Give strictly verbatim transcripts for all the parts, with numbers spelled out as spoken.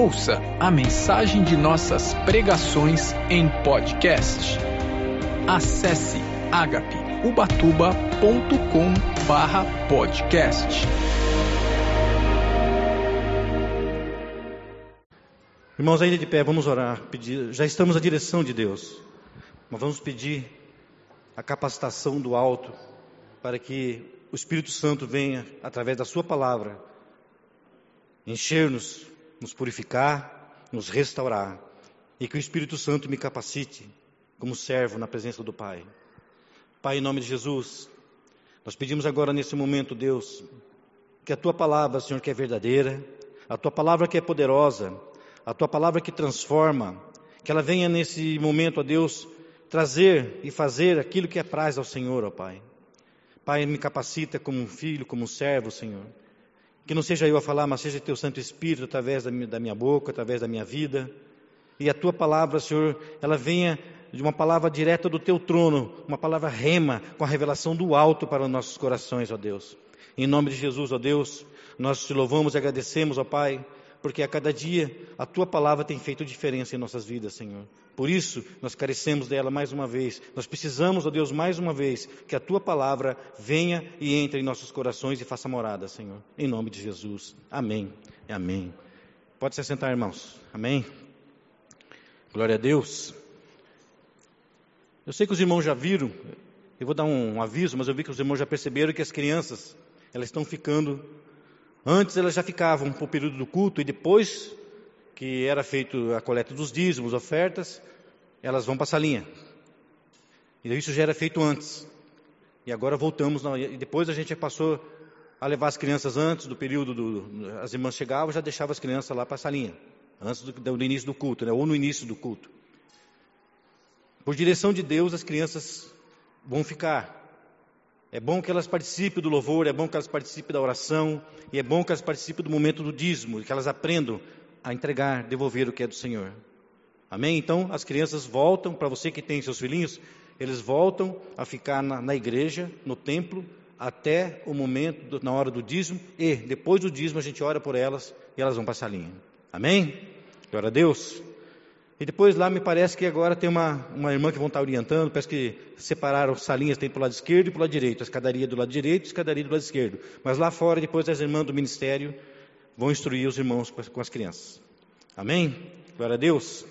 Ouça a mensagem de nossas pregações em podcast. Acesse agape ubatuba ponto com barra podcast. Irmãos, ainda de pé, vamos orar. Pedir, já estamos na direção de Deus, mas vamos pedir a capacitação do alto para que o Espírito Santo venha, através da sua palavra, encher-nos, nos purificar, nos restaurar, e que o Espírito Santo me capacite como servo na presença do Pai. Pai, em nome de Jesus, nós pedimos agora nesse momento, Deus, que a Tua palavra, Senhor, que é verdadeira, a Tua palavra que é poderosa, a Tua palavra que transforma, que ela venha nesse momento, ó Deus, trazer e fazer aquilo que é praz ao Senhor, ó Pai. Pai, me capacita como um filho, como um servo, Senhor. Que não seja eu a falar, mas seja Teu Santo Espírito através da minha, da minha boca, através da minha vida. E a Tua palavra, Senhor, ela venha de uma palavra direta do Teu trono, uma palavra rema, com a revelação do alto para os nossos corações, ó Deus. Em nome de Jesus, ó Deus, nós Te louvamos e agradecemos, ó Pai, porque a cada dia a Tua palavra tem feito diferença em nossas vidas, Senhor. Por isso, nós carecemos dela mais uma vez. Nós precisamos, ó Deus, mais uma vez, que a Tua palavra venha e entre em nossos corações e faça morada, Senhor. Em nome de Jesus. Amém e amém. Pode se assentar, irmãos. Amém. Glória a Deus. Eu sei que os irmãos já viram, eu vou dar um aviso, mas eu vi que os irmãos já perceberam que as crianças, elas estão ficando, antes elas já ficavam para o período do culto, e depois que era feito a coleta dos dízimos, ofertas, elas vão para a salinha. E isso já era feito antes. E agora voltamos, e depois a gente passou a levar as crianças antes do período, do, as irmãs chegavam, já deixava as crianças lá para a salinha, antes do, do início do culto, né? Ou no início do culto. Por direção de Deus, as crianças vão ficar. É bom que elas participem do louvor, é bom que elas participem da oração, e é bom que elas participem do momento do dízimo, que elas aprendam a entregar, devolver o que é do Senhor. Amém? Então, as crianças voltam, para você que tem seus filhinhos, eles voltam a ficar na, na igreja, no templo, até o momento, do, na hora do dízimo, e depois do dízimo a gente ora por elas, e elas vão para a salinha. Amém? Glória a Deus. E depois lá me parece que agora tem uma, uma irmã que vão estar orientando, parece que separaram salinhas, tem para o lado esquerdo e para o lado direito, a escadaria do lado direito e a escadaria do lado esquerdo. Mas lá fora, depois as irmãs do ministério vão instruir os irmãos com as, com as crianças. Amém? Glória a Deus.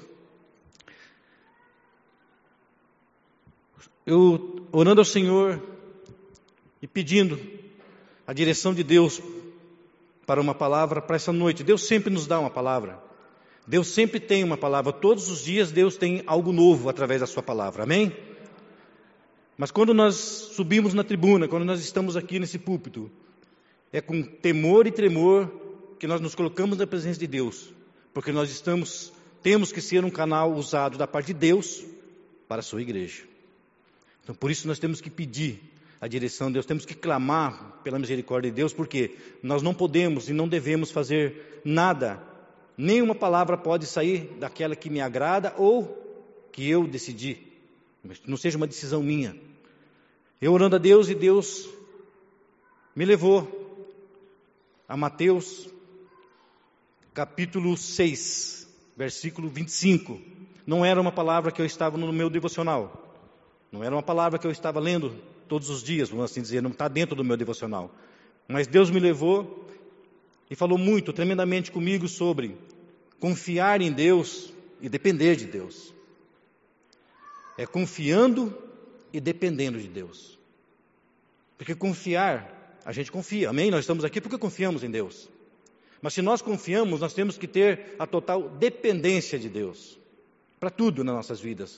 Eu, orando ao Senhor e pedindo a direção de Deus para uma palavra para essa noite. Deus sempre nos dá uma palavra. Deus sempre tem uma palavra. Todos os dias Deus tem algo novo através da sua palavra. Amém? Mas quando nós subimos na tribuna, quando nós estamos aqui nesse púlpito, é com temor e tremor que nós nos colocamos na presença de Deus, porque nós estamos, temos que ser um canal usado da parte de Deus para a sua igreja. Então, por isso nós temos que pedir a direção de Deus, temos que clamar pela misericórdia de Deus, porque nós não podemos e não devemos fazer nada, nenhuma palavra pode sair daquela que me agrada ou que eu decidi, não seja uma decisão minha. Eu orando a Deus e Deus me levou a Mateus capítulo seis, versículo vinte e cinco. Não era uma palavra que eu estava no meu devocional. Não era uma palavra que eu estava lendo todos os dias, vamos assim dizer, não está dentro do meu devocional. Mas Deus me levou e falou muito, tremendamente comigo sobre confiar em Deus e depender de Deus. É confiando e dependendo de Deus. Porque confiar, a gente confia, amém? Nós estamos aqui porque confiamos em Deus. Mas se nós confiamos, nós temos que ter a total dependência de Deus, para tudo nas nossas vidas.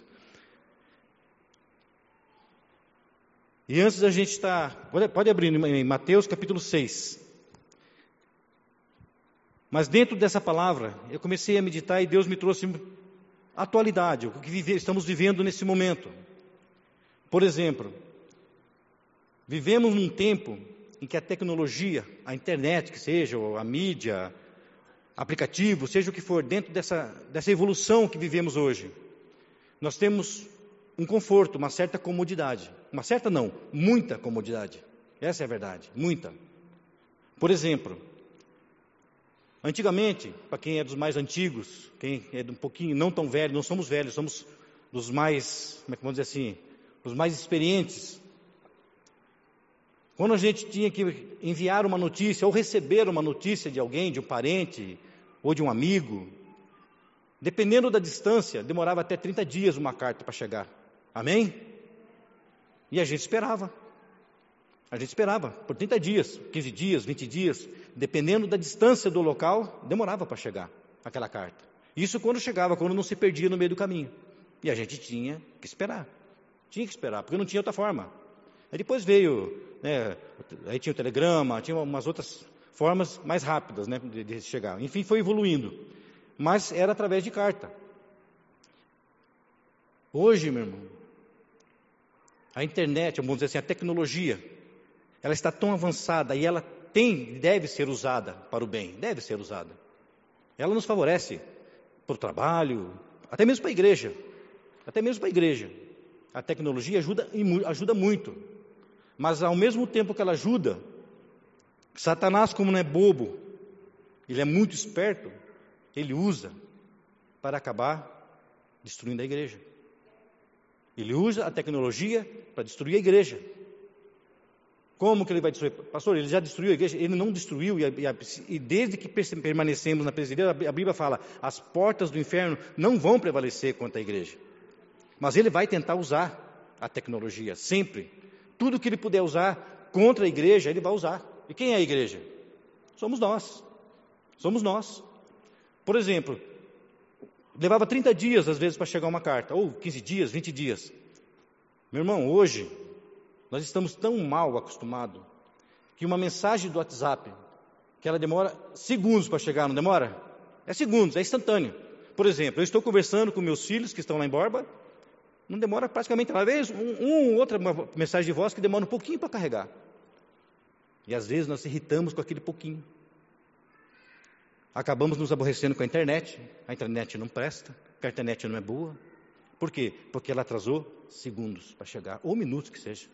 E antes da gente estar, pode, pode abrir em Mateus capítulo seis. Mas dentro dessa palavra, eu comecei a meditar e Deus me trouxe atualidade, o que vive, estamos vivendo nesse momento. Por exemplo, vivemos num tempo em que a tecnologia, a internet, que seja, ou a mídia, aplicativo, seja o que for, dentro dessa, dessa evolução que vivemos hoje, nós temos um conforto, uma certa comodidade. Uma certa não, muita comodidade. Essa é a verdade, muita. Por exemplo, Antigamente, para quem é dos mais antigos, quem é um pouquinho, não tão velho, não somos velhos, somos dos mais, como é que vamos dizer assim, os mais experientes. Quando a gente tinha que enviar uma notícia ou receber uma notícia de alguém, de um parente ou de um amigo, dependendo da distância, demorava até trinta dias uma carta para chegar. Amém? E a gente esperava. A gente esperava por trinta dias, quinze dias, vinte dias, dependendo da distância do local, demorava para chegar aquela carta. Isso quando chegava, quando não se perdia no meio do caminho. E a gente tinha que esperar. Tinha que esperar, porque não tinha outra forma. Aí depois veio, né, aí tinha o telegrama, tinha umas outras formas mais rápidas, né, de, de chegar. Enfim, foi evoluindo. Mas era através de carta. Hoje, meu irmão, a internet, vamos dizer assim, a tecnologia, ela está tão avançada e ela tem, deve ser usada para o bem, deve ser usada. Ela nos favorece para o trabalho, até mesmo para a igreja, até mesmo para a igreja. A tecnologia ajuda, ajuda muito, mas ao mesmo tempo que ela ajuda, Satanás, como não é bobo, ele é muito esperto, ele usa para acabar destruindo a igreja. Ele usa a tecnologia para destruir a igreja. Como que ele vai destruir? Pastor, ele já destruiu a igreja? Ele não destruiu, e, a, e, a, e desde que permanecemos na presença de Deus, a Bíblia fala, as portas do inferno não vão prevalecer contra a igreja. Mas ele vai tentar usar a tecnologia, sempre. Tudo que ele puder usar contra a igreja, ele vai usar. E quem é a igreja? Somos nós. Somos nós. Por exemplo, levava trinta dias, às vezes, para chegar uma carta, ou quinze dias, vinte dias. Meu irmão, hoje, nós estamos tão mal acostumados que uma mensagem do WhatsApp, que ela demora segundos para chegar, não demora? É segundos, é instantâneo. Por exemplo, eu estou conversando com meus filhos que estão lá em Borba, não demora praticamente uma vez, um, um outra uma mensagem de voz que demora um pouquinho para carregar. E às vezes nós irritamos com aquele pouquinho. Acabamos nos aborrecendo com a internet. A internet não presta, a internet não é boa. Por quê? Porque ela atrasou segundos para chegar, ou minutos que seja.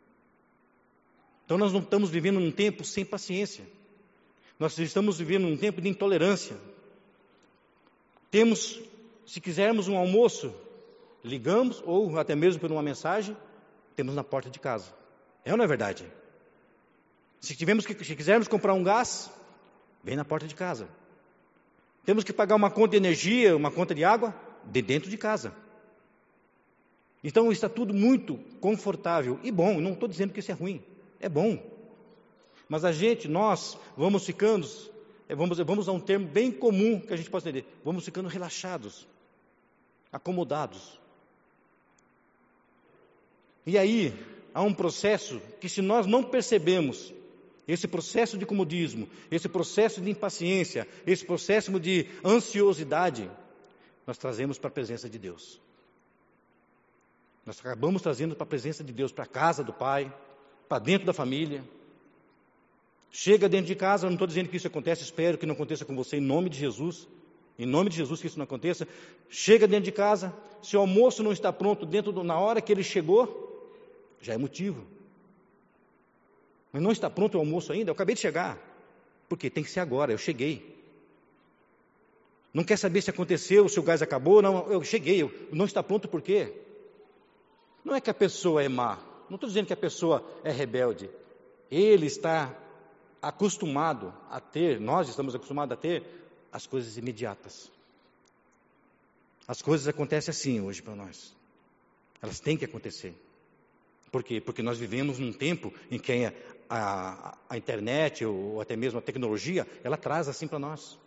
Então nós não estamos vivendo num tempo sem paciência. Nós estamos vivendo num tempo de intolerância. Temos, se quisermos um almoço, ligamos, ou até mesmo por uma mensagem, temos na porta de casa. É ou não é verdade? Se, tivemos que, se quisermos comprar um gás, vem na porta de casa. Temos que pagar uma conta de energia, uma conta de água, de dentro de casa. Então está tudo muito confortável e bom. Não estou dizendo que isso é ruim, é bom. Mas a gente, nós, vamos ficando, vamos, vamos a um termo bem comum que a gente pode entender, vamos ficando relaxados, acomodados. E aí, há um processo que se nós não percebemos, esse processo de comodismo, esse processo de impaciência, esse processo de ansiosidade, nós trazemos para a presença de Deus. Nós acabamos trazendo para a presença de Deus, para a casa do Pai, para dentro da família. Chega dentro de casa, eu não estou dizendo que isso acontece, espero que não aconteça com você, em nome de Jesus. Em nome de Jesus que isso não aconteça. Chega dentro de casa, se o almoço não está pronto dentro do, na hora que ele chegou, já é motivo. Mas não está pronto o almoço ainda, eu acabei de chegar. Por quê? Tem que ser agora, eu cheguei. Não quer saber se aconteceu, se o gás acabou, não, eu cheguei, eu, não está pronto por quê? Não é que a pessoa é má, não estou dizendo que a pessoa é rebelde. Ele está acostumado a ter, nós estamos acostumados a ter as coisas imediatas. As coisas acontecem assim hoje para nós. Elas têm que acontecer. Por quê? Porque nós vivemos num tempo em que a, a, a internet ou até mesmo a tecnologia, ela traz assim para nós.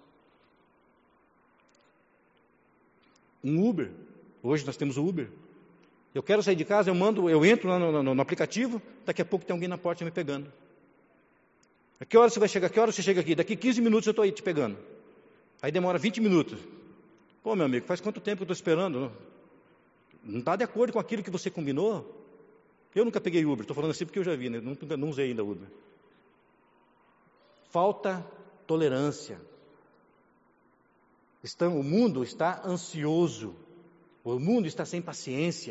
Um Uber. Hoje nós temos o Uber. Eu quero sair de casa, eu mando, eu entro lá no, no, no aplicativo, daqui a pouco tem alguém na porta me pegando. A que hora você vai chegar? A que hora você chega aqui? Daqui quinze minutos eu estou aí te pegando. Aí demora vinte minutos. Pô, meu amigo, faz quanto tempo que eu estou esperando? Não está de acordo com aquilo que você combinou? Eu nunca peguei Uber, estou falando assim porque eu já vi, né? Nunca, não usei ainda Uber. Falta tolerância. Estão, o mundo está ansioso. O mundo está sem paciência.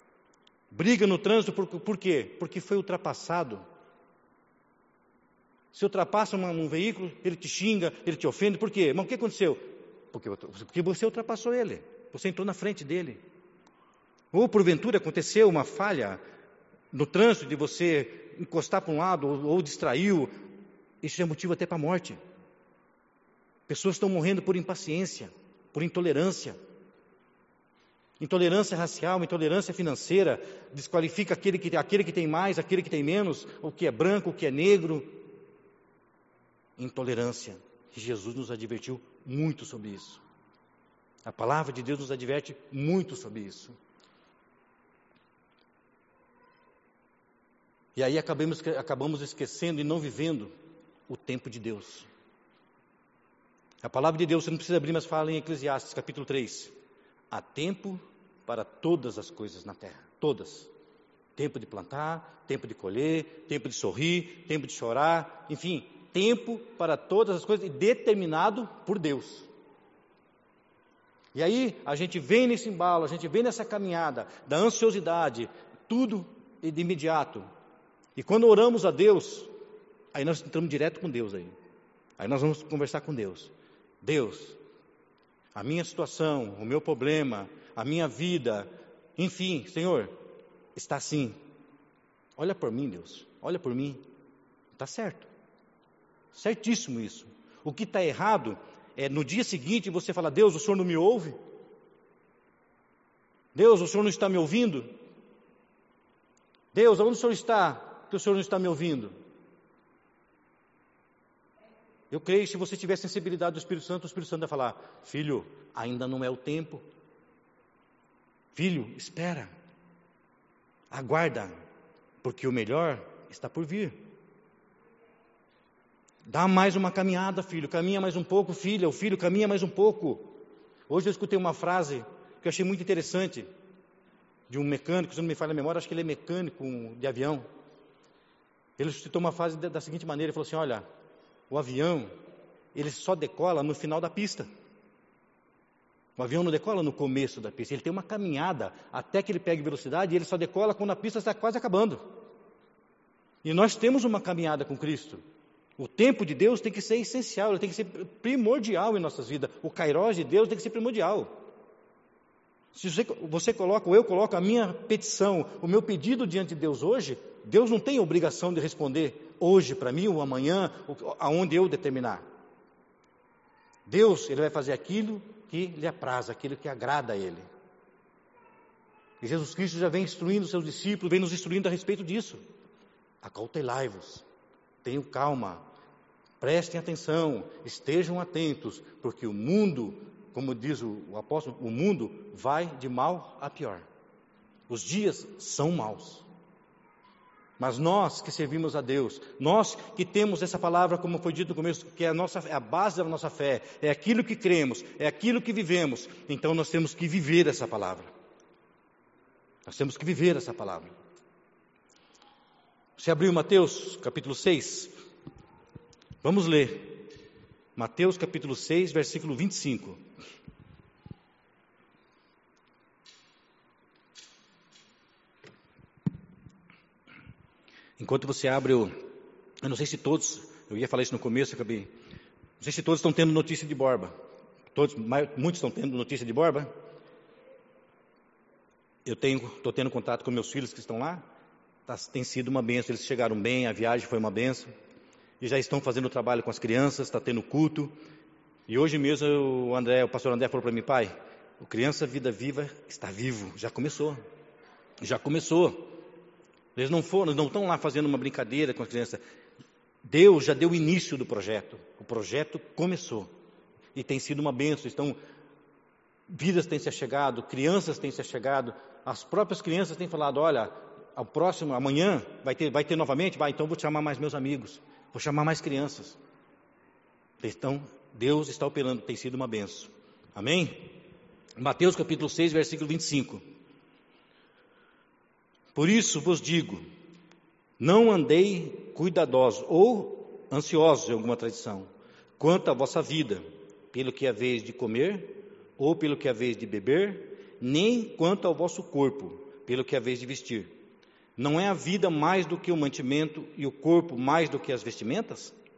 Briga no trânsito, por, por quê? Porque foi ultrapassado Você ultrapassa uma, um veículo, ele te xinga, ele te ofende, por quê? Mas o que aconteceu? Porque, porque você ultrapassou ele, você entrou na frente dele. Ou porventura aconteceu uma falha no trânsito de você encostar para um lado ou, ou distraiu, isso é motivo até para a morte. Pessoas estão morrendo por impaciência, por intolerância. Intolerância racial, intolerância financeira, desqualifica aquele que, aquele que tem mais, aquele que tem menos, o que é branco, o que é negro. Intolerância. E Jesus nos advertiu muito sobre isso. A palavra de Deus nos adverte muito sobre isso. E aí acabamos, acabamos esquecendo e não vivendo o tempo de Deus. A palavra de Deus, você não precisa abrir, mas fala em Eclesiastes, capítulo três. Há tempo para todas as coisas na terra, todas. Tempo de plantar, tempo de colher, tempo de sorrir, tempo de chorar, enfim, tempo para todas as coisas, determinado por Deus. E aí a gente vem nesse embalo, a gente vem nessa caminhada da ansiosidade, tudo de imediato. E quando oramos a Deus, aí nós entramos direto com Deus aí. Aí nós vamos conversar com Deus. Deus, a minha situação, o meu problema, a minha vida, enfim, Senhor, está assim. Olha por mim, Deus, olha por mim. Está certo. Certíssimo isso. O que está errado é no dia seguinte você falar, Deus, o Senhor não me ouve? Deus, o Senhor não está me ouvindo? Deus, onde o Senhor está? Que o Senhor não está me ouvindo? Eu creio que se você tiver sensibilidade do Espírito Santo, o Espírito Santo vai falar, filho, ainda não é o tempo. Filho, espera. Aguarda, porque o melhor está por vir. Dá mais uma caminhada, filho, caminha mais um pouco, filha, o filho caminha mais um pouco. Hoje eu escutei uma frase que eu achei muito interessante, de um mecânico, se não me falha a memória, acho que ele é mecânico de avião. Ele citou uma frase da seguinte maneira, ele falou assim, olha, o avião, ele só decola no final da pista. O avião não decola no começo da pista, ele tem uma caminhada até que ele pegue velocidade e ele só decola quando a pista está quase acabando. E nós temos uma caminhada com Cristo. O tempo de Deus tem que ser essencial, ele tem que ser primordial em nossas vidas. O kairós de Deus tem que ser primordial. Se você, você coloca, ou eu coloco a minha petição, o meu pedido diante de Deus hoje, Deus não tem obrigação de responder hoje para mim, ou amanhã, ou aonde eu determinar. Deus, Ele vai fazer aquilo que lhe apraza, aquilo que agrada a Ele. E Jesus Cristo já vem instruindo os seus discípulos, vem nos instruindo a respeito disso. Acautelai-vos, tenham calma, prestem atenção, estejam atentos, porque o mundo, como diz o, o apóstolo, o mundo vai de mal a pior. Os dias são maus. Mas nós que servimos a Deus, nós que temos essa palavra, como foi dito no começo, que é a, nossa, é a base da nossa fé, é aquilo que cremos, é aquilo que vivemos, então nós temos que viver essa palavra. Nós temos que viver essa palavra. Você abriu Mateus capítulo seis? Vamos ler. Mateus capítulo seis, versículo vinte e cinco. Enquanto você abre o... Eu não sei se todos... Eu ia falar isso no começo, eu acabei... Não sei se todos estão tendo notícia de Borba. Todos, muitos estão tendo notícia de Borba. Eu tenho, estou tendo contato com meus filhos que estão lá. Tá, tem sido uma bênção. Eles chegaram bem, a viagem foi uma bênção. E já estão fazendo trabalho com as crianças, está tendo culto. E hoje mesmo o André, o pastor André falou para mim, pai, o Criança Vida Viva está vivo. Já começou. Já começou. Eles não foram, não estão lá fazendo uma brincadeira com as crianças. Deus já deu o início do projeto. O projeto começou. E tem sido uma bênção. Estão, vidas têm se achegado, crianças têm se achegado. As próprias crianças têm falado, olha, ao próximo, amanhã, vai ter, vai ter novamente? Vai, então vou chamar mais meus amigos. Vou chamar mais crianças. Então, Deus está operando, tem sido uma bênção. Amém? Mateus capítulo seis, versículo vinte e cinco. Por isso vos digo, não andei cuidadosos ou ansiosos, em alguma tradição, quanto à vossa vida, pelo que haveis de comer, ou pelo que haveis de beber, nem quanto ao vosso corpo, pelo que haveis de vestir. Não é a vida mais do que o mantimento e o corpo mais do que as vestimentas?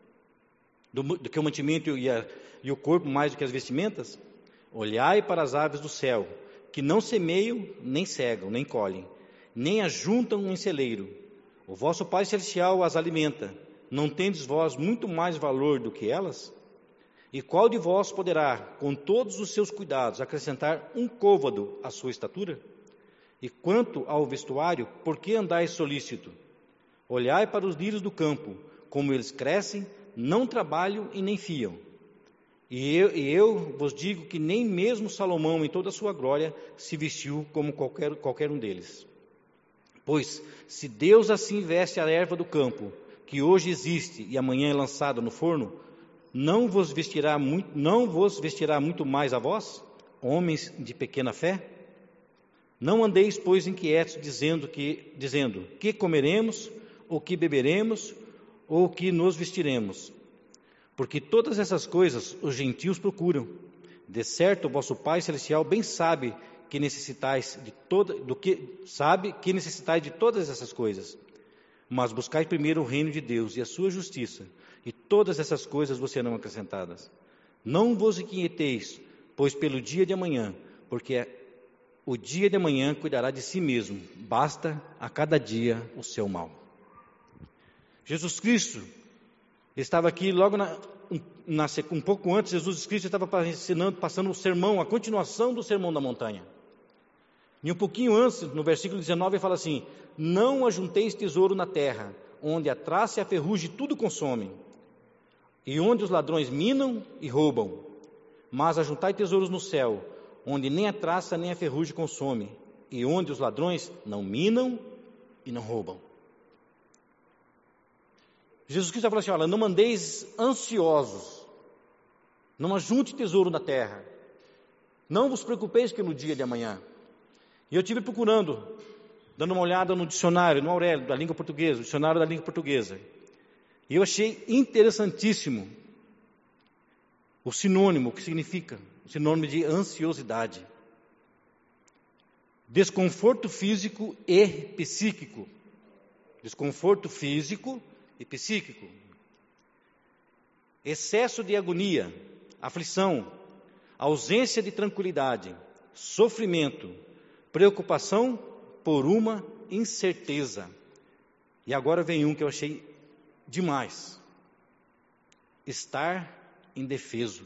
do, do que o mantimento e, a, e o corpo mais do que as vestimentas? Olhai para as aves do céu, que não semeiam, nem cegam, nem colhem, nem ajuntam em celeiro. O vosso Pai Celestial as alimenta. Não tendes vós muito mais valor do que elas? E qual de vós poderá, com todos os seus cuidados, acrescentar um côvado à sua estatura? E quanto ao vestuário, por que andais solícito? Olhai para os lírios do campo, como eles crescem, não trabalham e nem fiam. E eu, e eu vos digo que nem mesmo Salomão, em toda a sua glória, se vestiu como qualquer, qualquer um deles. Pois, se Deus assim veste a erva do campo, que hoje existe e amanhã é lançada no forno, não vos vestirá muito, não vos vestirá muito mais a vós, homens de pequena fé? Não andeis, pois, inquietos, dizendo que, dizendo, que comeremos, ou que beberemos, ou que nos vestiremos. Porque todas essas coisas os gentios procuram. De certo, o vosso Pai Celestial bem sabe que necessitais de toda, do que sabe que necessitais de todas essas coisas. Mas buscai primeiro o reino de Deus e a sua justiça, e todas essas coisas vos serão acrescentadas. Não vos inquieteis, pois pelo dia de amanhã, porque o dia de amanhã cuidará de si mesmo. Basta a cada dia o seu mal. Jesus Cristo estava aqui logo na, na, um pouco antes. Jesus Cristo estava ensinando, passando o sermão, a continuação do sermão da montanha. E um pouquinho antes, no versículo dezenove, ele fala assim: não ajunteis tesouro na terra, onde a traça e a ferrugem tudo consomem, e onde os ladrões minam e roubam. Mas ajuntai tesouros no céu, onde nem a traça nem a ferrugem consome, e onde os ladrões não minam e não roubam. Jesus Cristo falou assim: olha, não andeis ansiosos, não ajunte tesouro na terra, não vos preocupeis que no dia de amanhã. E eu estive procurando, dando uma olhada no dicionário, no Aurélio, da língua portuguesa, o dicionário da língua portuguesa. E eu achei interessantíssimo o sinônimo, o que significa, o sinônimo de ansiosidade. Desconforto físico e psíquico. Desconforto físico e psíquico. Excesso de agonia, aflição, ausência de tranquilidade, sofrimento, preocupação por uma incerteza. E agora vem um que eu achei demais. Estar indefeso.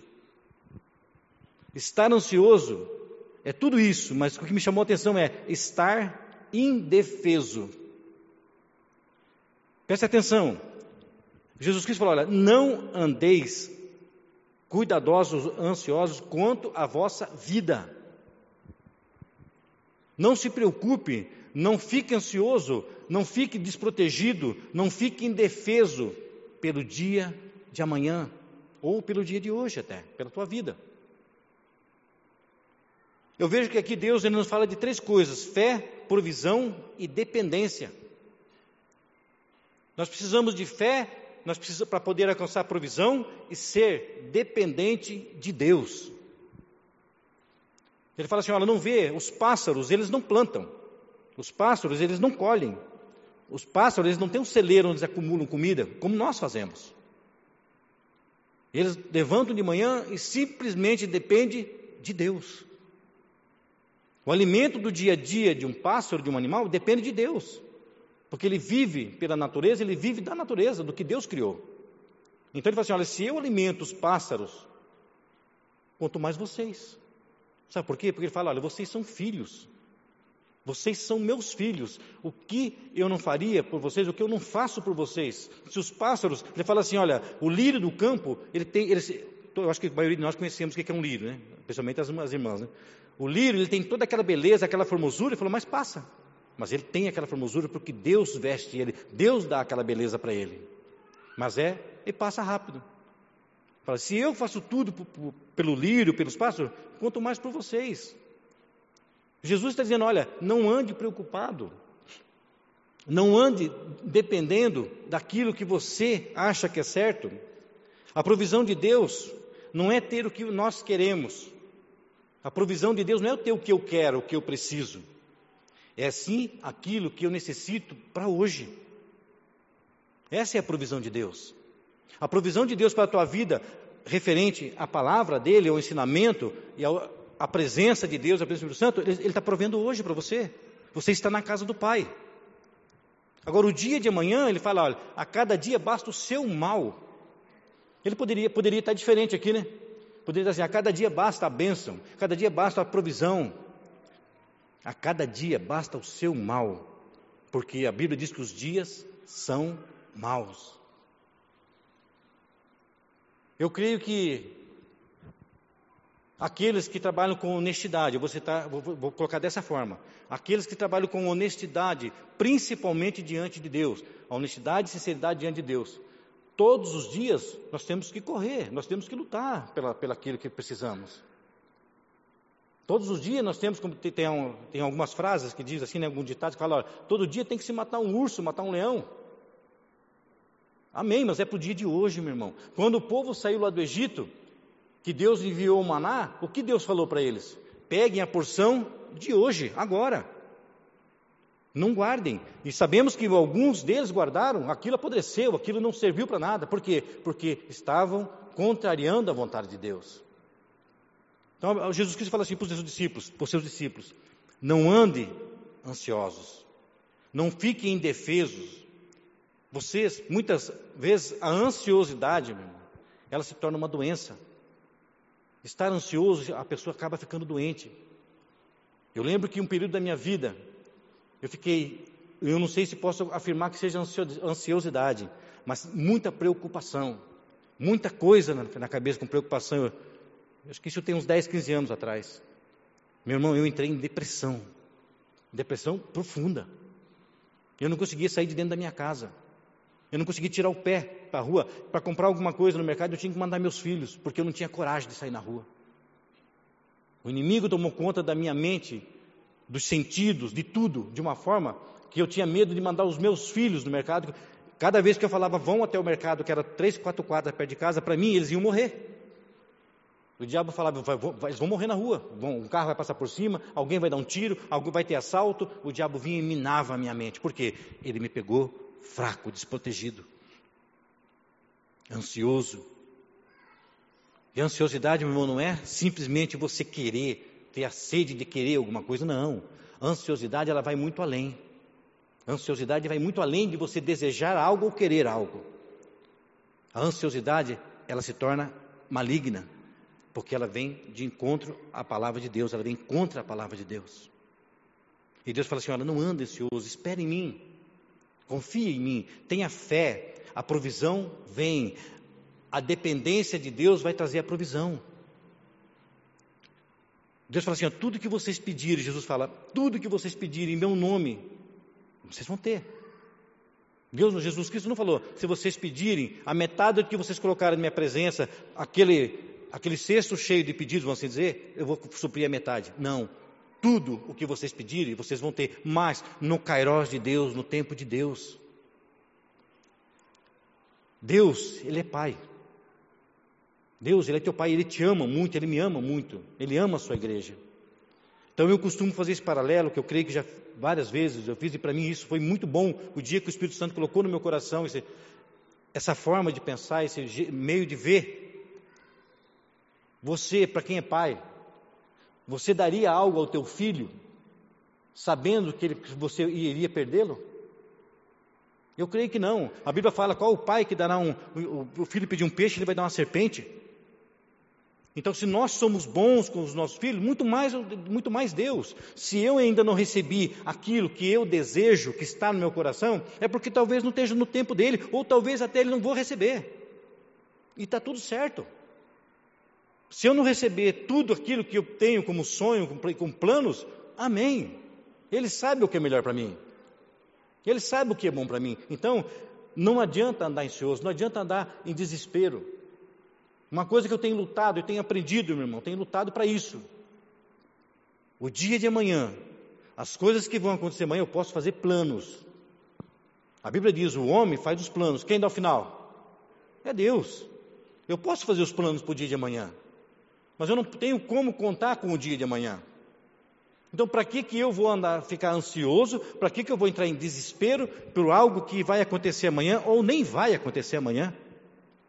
Estar ansioso é tudo isso, mas o que me chamou a atenção é estar indefeso. Preste atenção. Jesus Cristo falou: olha, não andeis cuidadosos, ansiosos quanto à vossa vida. Não se preocupe, não fique ansioso, não fique desprotegido, não fique indefeso pelo dia de amanhã, ou pelo dia de hoje até, pela tua vida. Eu vejo que aqui Deus ele nos fala de três coisas: fé, provisão e dependência. Nós precisamos de fé, nós precisamos para poder alcançar provisão e ser dependente de Deus. Ele fala assim: olha, não vê, os pássaros, eles não plantam, os pássaros, eles não colhem, os pássaros, eles não têm um celeiro onde eles acumulam comida, como nós fazemos. Eles levantam de manhã e simplesmente dependem de Deus. O alimento do dia a dia de um pássaro, de um animal, depende de Deus, porque ele vive pela natureza, ele vive da natureza, do que Deus criou. Então ele fala assim: olha, se eu alimento os pássaros, quanto mais vocês. Sabe por quê? Porque ele fala: olha, vocês são filhos, vocês são meus filhos, o que eu não faria por vocês, o que eu não faço por vocês? Se os pássaros, ele fala assim: olha, o lírio do campo, ele tem, ele, eu acho que a maioria de nós conhecemos o que é um lírio, né? Especialmente as, as irmãs, né? O lírio, ele tem toda aquela beleza, aquela formosura. Ele falou: mas passa, mas ele tem aquela formosura porque Deus veste ele, Deus dá aquela beleza para ele, mas é, ele passa rápido. Fala, se eu faço tudo p- p- pelo lírio, pelos pássaros, quanto mais por vocês. Jesus está dizendo: olha, não ande preocupado, não ande dependendo daquilo que você acha que é certo. A provisão de Deus não é ter o que nós queremos, a provisão de Deus não é ter o que eu quero, o que eu preciso, é sim aquilo que eu necessito para hoje. Essa é a provisão de Deus. A provisão de Deus para a tua vida, referente à palavra dele, ao ensinamento e à presença de Deus, a presença do Espírito Santo, Ele está provendo hoje para você. Você está na casa do Pai. Agora, o dia de amanhã, Ele fala, olha, a cada dia basta o seu mal. Ele poderia, poderia estar diferente aqui, né? Poderia dizer assim, a cada dia basta a bênção, a cada dia basta a provisão. A cada dia basta o seu mal, porque a Bíblia diz que os dias são maus. Eu creio que aqueles que trabalham com honestidade, eu vou, citar, vou, vou colocar dessa forma, aqueles que trabalham com honestidade, principalmente diante de Deus, a honestidade e sinceridade diante de Deus, todos os dias nós temos que correr, nós temos que lutar pela, pela aquilo que precisamos. Todos os dias nós temos, como tem, tem, tem algumas frases que diz assim, né, algum ditado que fala, olha, todo dia tem que se matar um urso, matar um leão. Amém, mas é para o dia de hoje, meu irmão. Quando o povo saiu lá do Egito, que Deus enviou o maná, o que Deus falou para eles? Peguem a porção de hoje, agora. Não guardem. E sabemos que alguns deles guardaram, aquilo apodreceu, aquilo não serviu para nada. Por quê? Porque estavam contrariando a vontade de Deus. Então, Jesus Cristo fala assim para os seus discípulos, para os seus discípulos, não ande ansiosos, não fiquem indefesos. Vocês, muitas vezes, a ansiosidade, meu irmão, ela se torna uma doença. Estar ansioso, a pessoa acaba ficando doente. Eu lembro que um período da minha vida, eu fiquei, eu não sei se posso afirmar que seja ansiosidade, mas muita preocupação, muita coisa na, na cabeça com preocupação. Eu, eu acho que isso tem uns dez, quinze anos atrás. Meu irmão, eu entrei em depressão, depressão profunda. Eu não conseguia sair de dentro da minha casa. Eu não conseguia tirar o pé para a rua. Para comprar alguma coisa no mercado, eu tinha que mandar meus filhos, porque eu não tinha coragem de sair na rua. O inimigo tomou conta da minha mente, dos sentidos, de tudo, de uma forma que eu tinha medo de mandar os meus filhos no mercado. Cada vez que eu falava, vão até o mercado, que era três, quatro quadras perto de casa, para mim, eles iam morrer. O diabo falava, vai, vai, eles vão morrer na rua, vão, um carro vai passar por cima, alguém vai dar um tiro, alguém vai ter assalto. O diabo vinha e minava a minha mente. Por quê? Ele me pegou fraco, desprotegido, ansioso. E a ansiosidade, meu irmão, não é simplesmente você querer, ter a sede de querer alguma coisa, não. A ansiosidade, ela vai muito além. A ansiosidade vai muito além de você desejar algo ou querer algo. A ansiosidade, ela se torna maligna, porque ela vem de encontro à palavra de Deus, ela vem contra a palavra de Deus. E Deus fala assim, olha, não ande ansioso, espere em mim. Confie em mim, tenha fé, a provisão vem, a dependência de Deus vai trazer a provisão. Deus fala assim, ó, tudo que vocês pedirem, Jesus fala, tudo que vocês pedirem em meu nome, vocês vão ter. Deus, Jesus Cristo não falou, se vocês pedirem, a metade do que vocês colocarem na minha presença, aquele, aquele cesto cheio de pedidos, vamos assim dizer, eu vou suprir a metade. Não. Tudo o que vocês pedirem, vocês vão ter, mas no kairós de Deus, no tempo de Deus. Deus, Ele é Pai. Deus, Ele é teu Pai, Ele te ama muito, Ele me ama muito, Ele ama a sua igreja. Então eu costumo fazer esse paralelo, que eu creio que já várias vezes eu fiz, e para mim isso foi muito bom, o dia que o Espírito Santo colocou no meu coração, esse, essa forma de pensar, esse meio de ver. Você, para quem é pai, você daria algo ao teu filho, sabendo que, ele, que você iria perdê-lo? Eu creio que não. A Bíblia fala, qual o pai que dará um... O, o filho pedir um peixe, ele vai dar uma serpente. Então, se nós somos bons com os nossos filhos, muito mais, muito mais Deus. Se eu ainda não recebi aquilo que eu desejo, que está no meu coração, é porque talvez não esteja no tempo dele, ou talvez até ele não vou receber. E está tudo certo. Se eu não receber tudo aquilo que eu tenho como sonho, como planos, amém. Ele sabe o que é melhor para mim. Ele sabe o que é bom para mim. Então, não adianta andar ansioso, não adianta andar em desespero. Uma coisa que eu tenho lutado, eu tenho aprendido, meu irmão, tenho lutado para isso. O dia de amanhã, as coisas que vão acontecer amanhã, eu posso fazer planos. A Bíblia diz, o homem faz os planos. Quem dá o final? É Deus. Eu posso fazer os planos para o dia de amanhã. Mas eu não tenho como contar com o dia de amanhã. Então, para que que eu vou andar, ficar ansioso? Para que que eu vou entrar em desespero por algo que vai acontecer amanhã ou nem vai acontecer amanhã?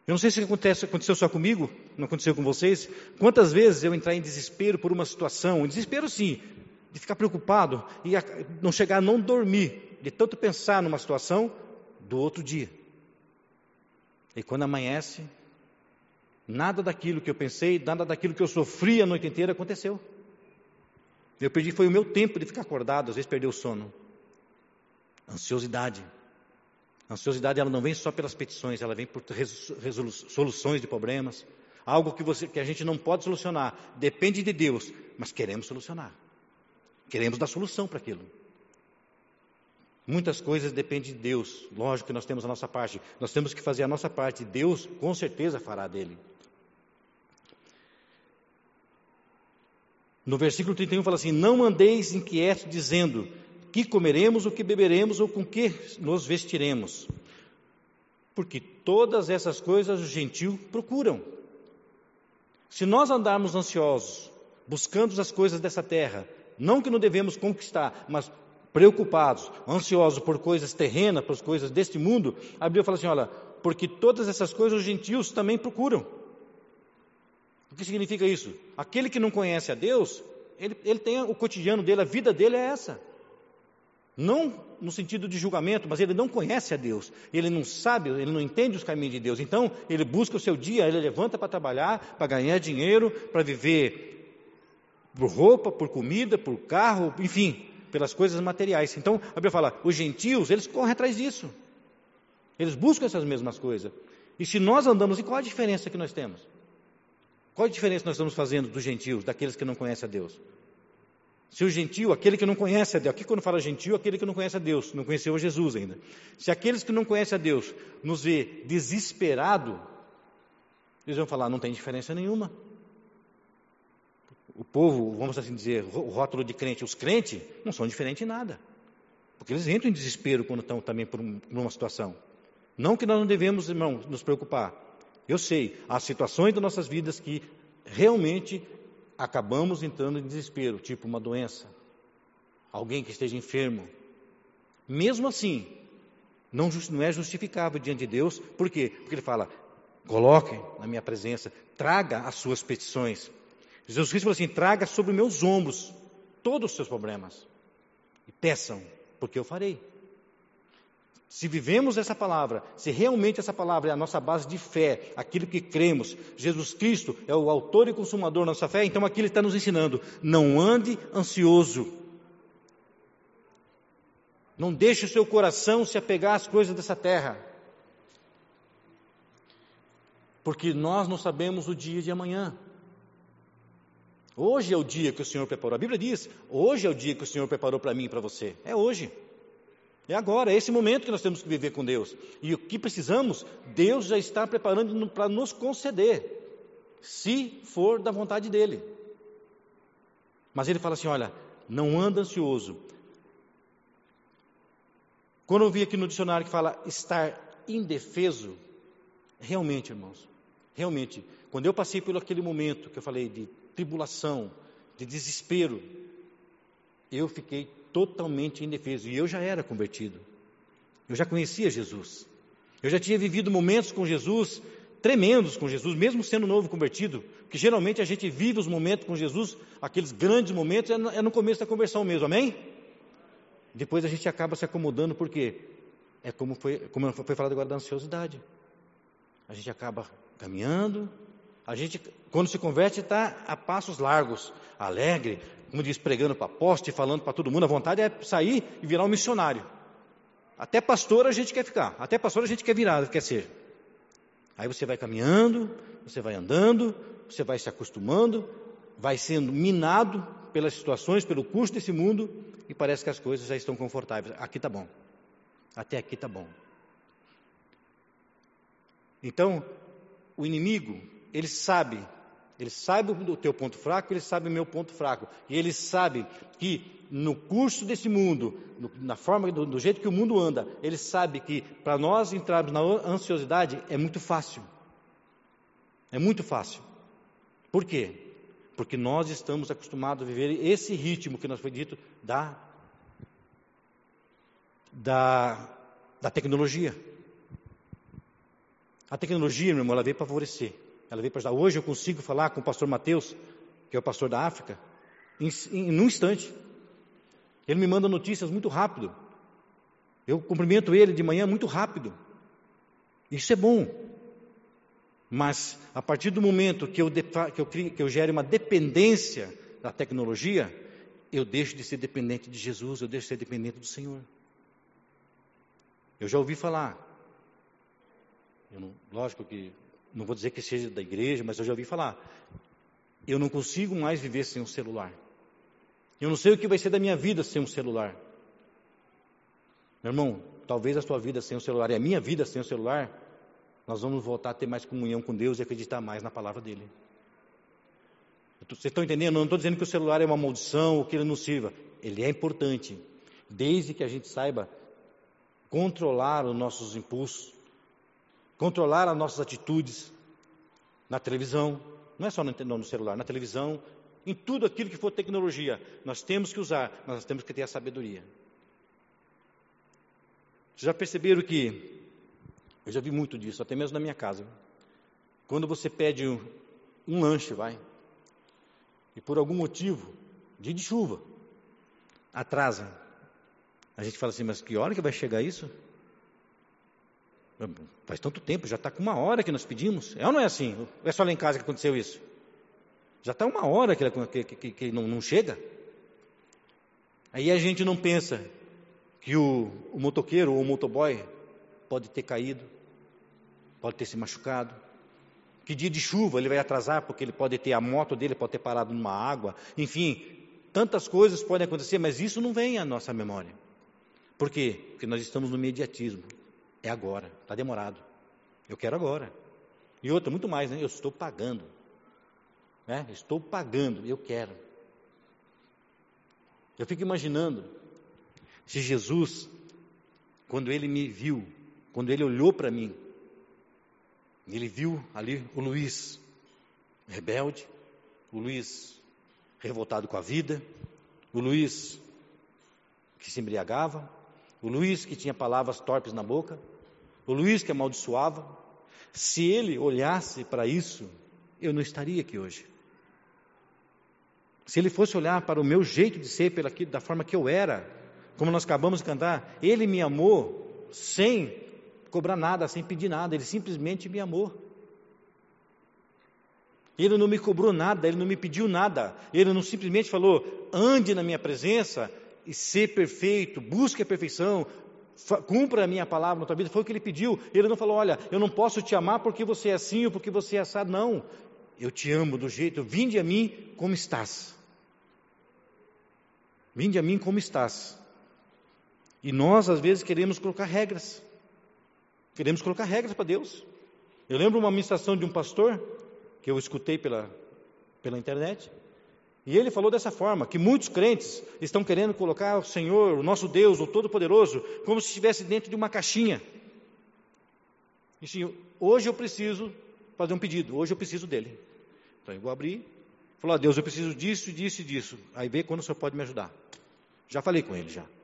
Eu não sei se acontece, aconteceu só comigo, não aconteceu com vocês. Quantas vezes eu entrar em desespero por uma situação, desespero sim, de ficar preocupado e não chegar a não dormir, de tanto pensar numa situação do outro dia. E quando amanhece, nada daquilo que eu pensei, nada daquilo que eu sofri a noite inteira aconteceu. Eu perdi, foi o meu tempo de ficar acordado, às vezes perder o sono. Ansiosidade. A ansiosidade, ela não vem só pelas petições, ela vem por resolu- soluções de problemas. Algo que, você, que a gente não pode solucionar, depende de Deus, mas queremos solucionar. Queremos dar solução para aquilo. Muitas coisas dependem de Deus. Lógico que nós temos a nossa parte. Nós temos que fazer a nossa parte. Deus, com certeza, fará dele. No versículo trinta e um fala assim: não andeis inquietos dizendo que comeremos, o que beberemos, ou com que nos vestiremos. Porque todas essas coisas os gentios procuram. Se nós andarmos ansiosos, buscando as coisas dessa terra, não que não devemos conquistar, mas preocupados, ansiosos por coisas terrenas, por coisas deste mundo, a Bíblia fala assim, olha, porque todas essas coisas os gentios também procuram. O que significa isso? Aquele que não conhece a Deus, ele, ele tem o cotidiano dele, a vida dele é essa. Não no sentido de julgamento, mas ele não conhece a Deus, ele não sabe, ele não entende os caminhos de Deus, então ele busca o seu dia, ele levanta para trabalhar, para ganhar dinheiro, para viver por roupa, por comida, por carro, enfim, pelas coisas materiais. Então a Bíblia fala, os gentios, eles correm atrás disso, eles buscam essas mesmas coisas. E se nós andamos, e qual a diferença que nós temos? Qual a diferença nós estamos fazendo dos gentios, daqueles que não conhecem a Deus? Se o gentio, aquele que não conhece a Deus, aqui quando fala gentio, aquele que não conhece a Deus, não conheceu a Jesus ainda. Se aqueles que não conhecem a Deus nos vê desesperado, eles vão falar, não tem diferença nenhuma. O povo, vamos assim dizer, o rótulo de crente, os crentes não são diferentes em nada. Porque eles entram em desespero quando estão também por, um, por uma situação. Não que nós não devemos, irmão, nos preocupar. Eu sei, há situações das nossas vidas que realmente acabamos entrando em desespero, tipo uma doença, alguém que esteja enfermo. Mesmo assim, não, não é justificável diante de Deus. Por quê? Porque ele fala, coloque na minha presença, traga as suas petições. Jesus Cristo falou assim, traga sobre meus ombros todos os seus problemas e peçam, porque eu farei. Se vivemos essa palavra, se realmente essa palavra é a nossa base de fé, aquilo que cremos, Jesus Cristo é o autor e consumador da nossa fé, então aqui ele está nos ensinando, não ande ansioso. Não deixe o seu coração se apegar às coisas dessa terra. Porque nós não sabemos o dia de amanhã. Hoje é o dia que o Senhor preparou. A Bíblia diz, hoje é o dia que o Senhor preparou para mim e para você. É hoje. É agora, é esse momento que nós temos que viver com Deus. E o que precisamos, Deus já está preparando para nos conceder, se for da vontade dEle. Mas Ele fala assim, olha, não anda ansioso. Quando eu vi aqui no dicionário que fala estar indefeso, realmente, irmãos, realmente, quando eu passei por aquele momento que eu falei de tribulação, de desespero, eu fiquei totalmente indefeso, e eu já era convertido, eu já conhecia Jesus, eu já tinha vivido momentos com Jesus, tremendos com Jesus, mesmo sendo novo convertido, porque geralmente a gente vive os momentos com Jesus, aqueles grandes momentos, é no, é no começo da conversão mesmo, amém? Depois a gente acaba se acomodando, porque é como foi, como foi falado agora da ansiosidade, a gente acaba caminhando, a gente, quando se converte, está a passos largos, alegre, como diz, pregando para poste, falando para todo mundo, a vontade é sair e virar um missionário. Até pastor a gente quer ficar, até pastor a gente quer virar, quer ser. Aí você vai caminhando, você vai andando, você vai se acostumando, vai sendo minado pelas situações, pelo curso desse mundo, e parece que as coisas já estão confortáveis. Aqui está bom, até aqui está bom. Então, o inimigo, ele sabe, ele sabe o teu ponto fraco, ele sabe o meu ponto fraco. E ele sabe que no curso desse mundo, no, na forma, do, do jeito que o mundo anda, ele sabe que para nós entrarmos na ansiosidade é muito fácil. É muito fácil. Por quê? Porque nós estamos acostumados a viver esse ritmo que nos foi dito da, da, da tecnologia. A tecnologia, meu irmão, ela veio para favorecer. Ela veio para ajudar. Hoje eu consigo falar com o pastor Mateus, que é o pastor da África, em, em, em um instante. Ele me manda notícias muito rápido. Eu cumprimento ele de manhã muito rápido. Isso é bom. Mas, a partir do momento que eu, que eu, que eu gere uma dependência da tecnologia, eu deixo de ser dependente de Jesus, eu deixo de ser dependente do Senhor. Eu já ouvi falar, eu não, lógico que, não vou dizer que seja da igreja, mas eu já ouvi falar, eu não consigo mais viver sem um celular. Eu não sei o que vai ser da minha vida sem um celular. Meu irmão, talvez a sua vida sem o celular e a minha vida sem o celular, nós vamos voltar a ter mais comunhão com Deus e acreditar mais na palavra dEle. Vocês estão entendendo? Eu não estou dizendo que o celular é uma maldição ou que ele não sirva. Ele é importante, desde que a gente saiba controlar os nossos impulsos, controlar as nossas atitudes na televisão, não é só no, no celular, na televisão, em tudo aquilo que for tecnologia, nós temos que usar, nós temos que ter a sabedoria. Vocês já perceberam que, eu já vi muito disso, até mesmo na minha casa, quando você pede um, um lanche, vai, e por algum motivo, dia de chuva, atrasa, a gente fala assim, mas que hora que vai chegar isso? Faz tanto tempo, já está com uma hora que nós pedimos, é ou não é assim? É só lá em casa que aconteceu isso? Já está uma hora que, que, que, que não, não chega. Aí a gente não pensa que o, o motoqueiro ou o motoboy pode ter caído, pode ter se machucado, que dia de chuva ele vai atrasar porque ele pode ter, a moto dele pode ter parado numa água, enfim, tantas coisas podem acontecer, mas isso não vem à nossa memória. Por quê? Porque nós estamos no imediatismo. É agora, está demorado. Eu quero agora. E outra, muito mais, né? Eu estou pagando. Né? Estou pagando, eu quero. Eu fico imaginando se Jesus, quando ele me viu, quando ele olhou para mim, ele viu ali o Luiz rebelde, o Luiz revoltado com a vida, o Luiz que se embriagava, o Luiz que tinha palavras torpes na boca, o Luiz que amaldiçoava. Se ele olhasse para isso, eu não estaria aqui hoje. Se ele fosse olhar para o meu jeito de ser, pela, da forma que eu era, como nós acabamos de cantar, ele me amou sem cobrar nada, sem pedir nada, ele simplesmente me amou. Ele não me cobrou nada, ele não me pediu nada, ele não simplesmente falou, ande na minha presença e ser perfeito, busque a perfeição, cumpra a minha palavra na tua vida, foi o que ele pediu. Ele não falou, olha, eu não posso te amar porque você é assim ou porque você é assado, não. Eu te amo do jeito, vinde a mim como estás. Vinde a mim como estás. E nós, às vezes, queremos colocar regras. Queremos colocar regras para Deus. Eu lembro uma ministração de um pastor, que eu escutei pela, pela internet, e ele falou dessa forma, que muitos crentes estão querendo colocar o Senhor, o nosso Deus, o Todo-Poderoso, como se estivesse dentro de uma caixinha. E sim, hoje eu preciso fazer um pedido, hoje eu preciso dele. Então eu vou abrir, falar, Deus, eu preciso disso, disso e disso. Aí vê quando o Senhor pode me ajudar. Já falei com ele, já.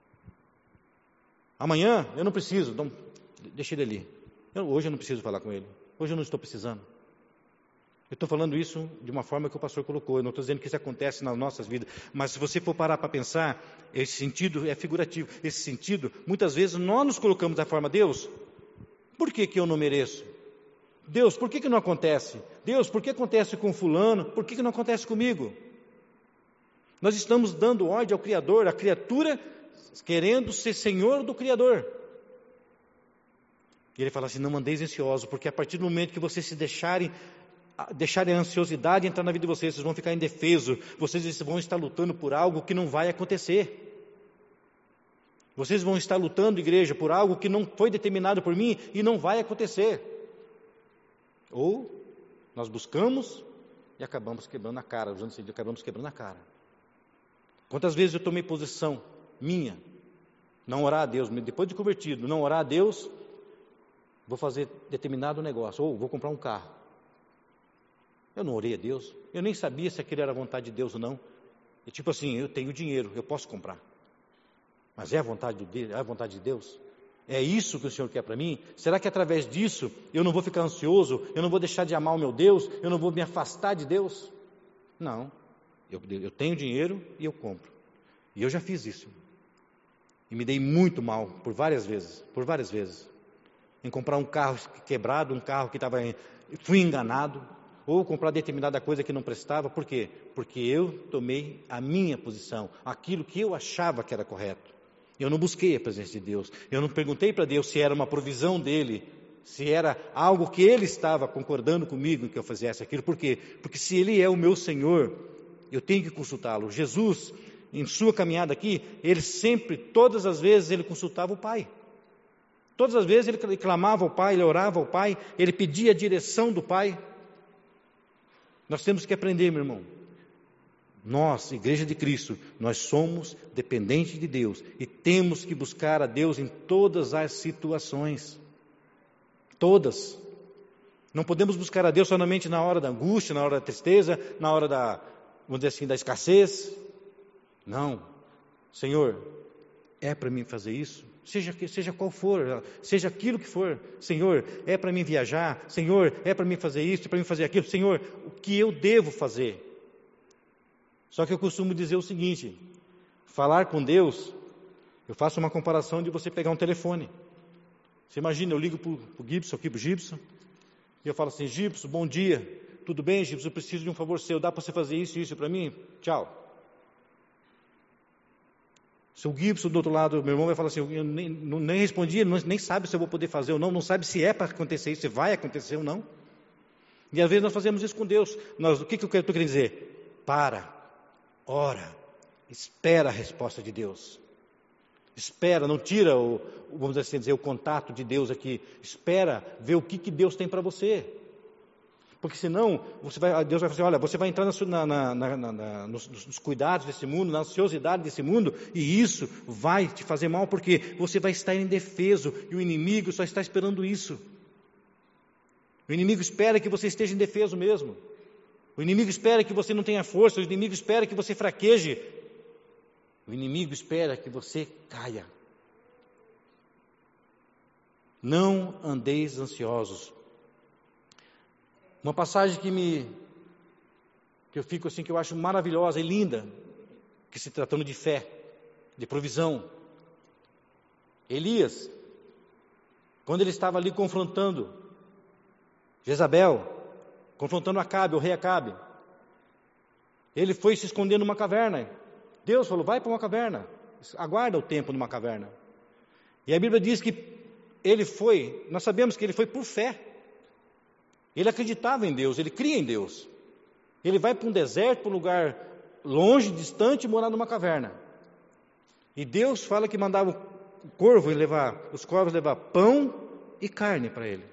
Amanhã eu não preciso, então, deixa ele ali. Eu, hoje eu não preciso falar com ele, hoje eu não estou precisando. Eu estou falando isso de uma forma que o pastor colocou, eu não estou dizendo que isso acontece nas nossas vidas, mas se você for parar para pensar, esse sentido é figurativo, esse sentido, muitas vezes nós nos colocamos da forma, Deus, por que que eu não mereço? Deus, por que que não acontece? Deus, por que acontece com fulano? Por que que não acontece comigo? Nós estamos dando ordem ao Criador, a criatura querendo ser senhor do Criador. E ele fala assim, não andeis ansiosos, porque a partir do momento que vocês se deixarem deixarem a ansiosidade entrar na vida de vocês, vocês vão ficar indefesos, vocês vão estar lutando por algo que não vai acontecer. Vocês vão estar lutando, igreja, por algo que não foi determinado por mim e não vai acontecer. Ou nós buscamos e acabamos quebrando a cara, usando esse dia, acabamos quebrando a cara. Quantas vezes eu tomei posição minha, não orar a Deus, depois de convertido, não orar a Deus, vou fazer determinado negócio, ou vou comprar um carro. Eu não orei a Deus, eu nem sabia se aquilo era a vontade de Deus ou não. E tipo assim, eu tenho dinheiro, eu posso comprar. Mas é a vontade de Deus? É a vontade de Deus? É isso que o Senhor quer para mim? Será que através disso eu não vou ficar ansioso? Eu não vou deixar de amar o meu Deus? Eu não vou me afastar de Deus? Não. Eu, eu tenho dinheiro e eu compro. E eu já fiz isso. E me dei muito mal por várias vezes. Por várias vezes. Em comprar um carro quebrado, um carro que estava... Fui enganado. Ou comprar determinada coisa que não prestava. Por quê? Porque eu tomei a minha posição. Aquilo que eu achava que era correto. Eu não busquei a presença de Deus. Eu não perguntei para Deus se era uma provisão dEle, se era algo que Ele estava concordando comigo que eu fizesse aquilo. Por quê? Porque se Ele é o meu Senhor, eu tenho que consultá-lo. Jesus, em sua caminhada aqui, Ele sempre, todas as vezes, Ele consultava o Pai. Todas as vezes Ele clamava ao Pai, Ele orava ao Pai, Ele pedia a direção do Pai. Nós temos que aprender, meu irmão. Nós, Igreja de Cristo, nós somos dependentes de Deus e temos que buscar a Deus em todas as situações. Todas. Não podemos buscar a Deus somente na hora da angústia, na hora da tristeza, na hora da, vamos dizer assim, da escassez. Não. Senhor, é para mim fazer isso? Seja, seja qual for, seja aquilo que for. Senhor, é para mim viajar? Senhor, é para mim fazer isso, é para mim fazer aquilo? Senhor, o que eu devo fazer? Só que eu costumo dizer o seguinte, falar com Deus, eu faço uma comparação de você pegar um telefone. Você imagina, eu ligo para o Gibson, aqui para o Gibson, e eu falo assim, Gibson, bom dia, tudo bem, Gibson, eu preciso de um favor seu, dá para você fazer isso e isso para mim? Tchau. Se o Gibson do outro lado, meu irmão vai falar assim, eu nem, não, nem respondi, ele não, nem sabe se eu vou poder fazer ou não, não sabe se é para acontecer isso, se vai acontecer ou não. E às vezes nós fazemos isso com Deus. Nós, o que, que eu estou querendo dizer? Para. Ora, espera a resposta de Deus. Espera, não tira o, vamos assim dizer, o contato de Deus aqui. Espera ver o que, que Deus tem para você. Porque senão, você vai, Deus vai falar assim, olha, você vai entrar na, na, na, na, nos, nos cuidados desse mundo, na ansiosidade desse mundo, e isso vai te fazer mal, porque você vai estar indefeso, e o inimigo só está esperando isso. O inimigo espera que você esteja indefeso mesmo. O inimigo espera que você não tenha força, o inimigo espera que você fraqueje. O inimigo espera que você caia. Não andeis ansiosos. Uma passagem que me que eu fico assim, que eu acho maravilhosa e linda, que se tratando de fé, de provisão. Elias, quando ele estava ali confrontando Jezabel, confrontando Acabe, o rei Acabe, ele foi se esconder numa caverna. Deus falou, vai para uma caverna, aguarda o tempo numa caverna. E a Bíblia diz que ele foi, nós sabemos que ele foi por fé. Ele acreditava em Deus, ele cria em Deus. Ele vai para um deserto, para um lugar longe, distante, morar numa caverna. E Deus fala que mandava o corvo levar, os corvos levar pão e carne para ele.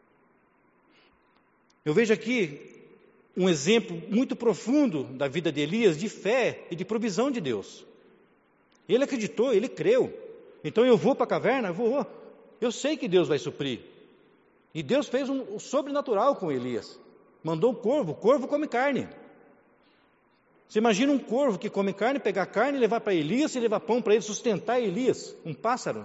Eu vejo aqui um exemplo muito profundo da vida de Elias, de fé e de provisão de Deus. Ele acreditou, ele creu. Então eu vou para a caverna, vou. Eu sei que Deus vai suprir. E Deus fez um, um sobrenatural com Elias. Mandou um corvo, o corvo come carne. Você imagina um corvo que come carne, pegar carne e levar para Elias e levar pão para ele, sustentar Elias, um pássaro.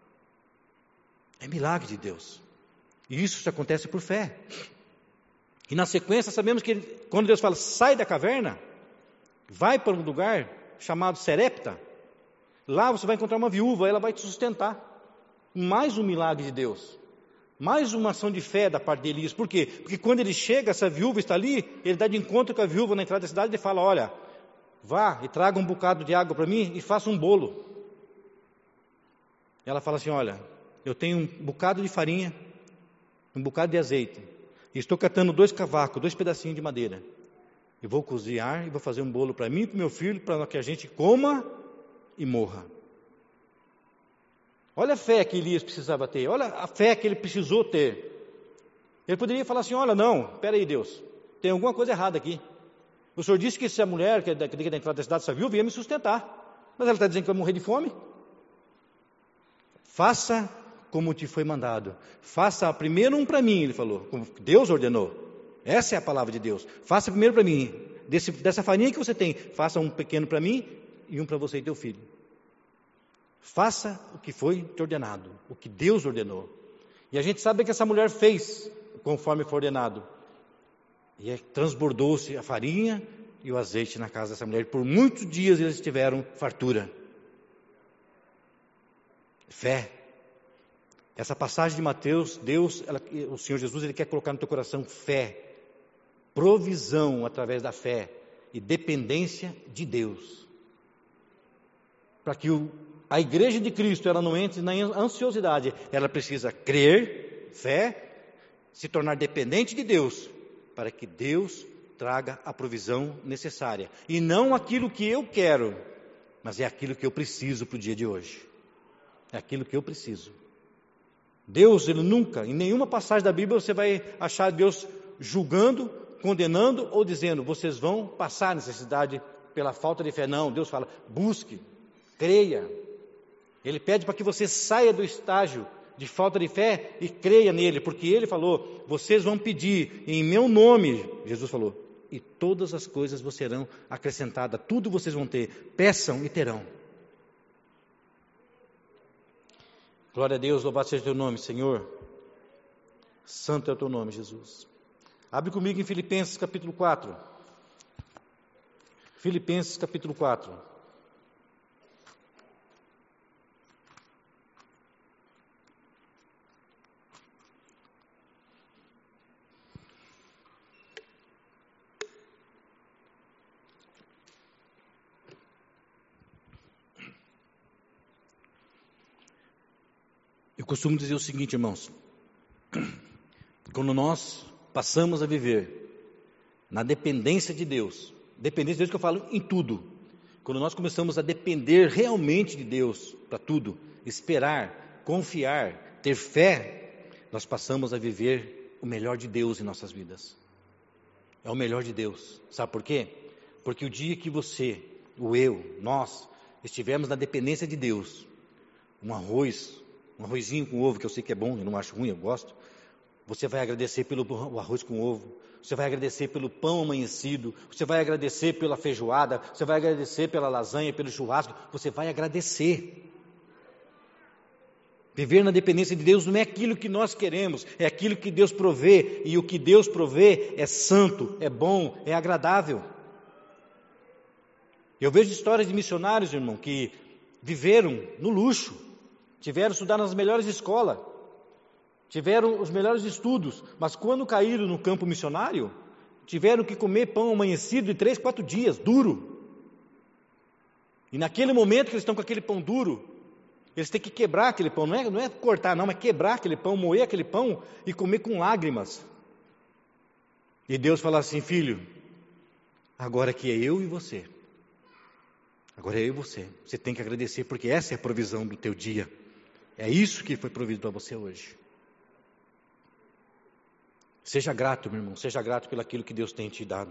É milagre de Deus. E isso acontece por fé. E na sequência sabemos que ele, quando Deus fala, sai da caverna, vai para um lugar chamado Serepta, lá você vai encontrar uma viúva, ela vai te sustentar. Mais um milagre de Deus. Mais uma ação de fé da parte de Elias. Por quê? Porque quando ele chega, essa viúva está ali, ele dá de encontro com a viúva na entrada da cidade e fala, olha, vá e traga um bocado de água para mim e faça um bolo. Ela fala assim, olha, eu tenho um bocado de farinha, um bocado de azeite, e estou catando dois cavacos, dois pedacinhos de madeira. E vou cozinhar e vou fazer um bolo para mim e para o meu filho, para que a gente coma e morra. Olha a fé que Elias precisava ter, olha a fé que ele precisou ter. Ele poderia falar assim, olha, não, espera aí Deus, tem alguma coisa errada aqui. O Senhor disse que essa mulher, que é da entrada da cidade, essa viúva, ia me sustentar. Mas ela está dizendo que vai morrer de fome. Faça como te foi mandado. Faça primeiro um para mim, ele falou, como Deus ordenou. Essa é a palavra de Deus. Faça primeiro para mim, desse, dessa farinha que você tem, faça um pequeno para mim e um para você e teu filho. Faça o que foi te ordenado, o que Deus ordenou. E a gente sabe que essa mulher fez conforme foi ordenado. E é, transbordou-se a farinha e o azeite na casa dessa mulher. Por muitos dias eles tiveram fartura. Fé. Essa passagem de Mateus, Deus, ela, o Senhor Jesus, Ele quer colocar no teu coração fé, provisão através da fé e dependência de Deus. Para que o, a igreja de Cristo, ela não entre na ansiosidade, ela precisa crer, fé, se tornar dependente de Deus, para que Deus traga a provisão necessária. E não aquilo que eu quero, mas é aquilo que eu preciso para o dia de hoje. É aquilo que eu preciso. Deus, Ele nunca, em nenhuma passagem da Bíblia, você vai achar Deus julgando, condenando ou dizendo, vocês vão passar necessidade pela falta de fé. Não, Deus fala, busque, creia. Ele pede para que você saia do estágio de falta de fé e creia nele, porque Ele falou, vocês vão pedir em meu nome, Jesus falou, e todas as coisas vos serão acrescentadas, tudo vocês vão ter, peçam e terão. Glória a Deus, louvado seja o teu nome, Senhor. Santo é o teu nome, Jesus. Abre comigo em Filipenses capítulo quatro. Filipenses capítulo quatro. Eu costumo dizer o seguinte, irmãos, quando nós passamos a viver na dependência de Deus, dependência de Deus que eu falo em tudo, quando nós começamos a depender realmente de Deus para tudo, esperar, confiar, ter fé, nós passamos a viver o melhor de Deus em nossas vidas. É o melhor de Deus. Sabe por quê? Porque o dia que você, o eu, nós, estivermos na dependência de Deus, um arroz, um arrozinho com ovo, que eu sei que é bom, eu não acho ruim, eu gosto. Você vai agradecer pelo arroz com ovo, você vai agradecer pelo pão amanhecido, você vai agradecer pela feijoada, você vai agradecer pela lasanha, pelo churrasco, você vai agradecer. Viver na dependência de Deus não é aquilo que nós queremos, é aquilo que Deus provê, e o que Deus provê é santo, é bom, é agradável. Eu vejo histórias de missionários, irmão, que viveram no luxo, tiveram que estudar nas melhores escolas, tiveram os melhores estudos, mas quando caíram no campo missionário, tiveram que comer pão amanhecido de três, quatro dias, duro. E naquele momento que eles estão com aquele pão duro, eles têm que quebrar aquele pão, não é, não é cortar não, mas quebrar aquele pão, moer aquele pão e comer com lágrimas. E Deus fala assim, filho, agora que é eu e você, agora é eu e você, você tem que agradecer, porque essa é a provisão do teu dia. É isso que foi provido para você hoje. Seja grato, meu irmão, seja grato pelo aquilo que Deus tem te dado.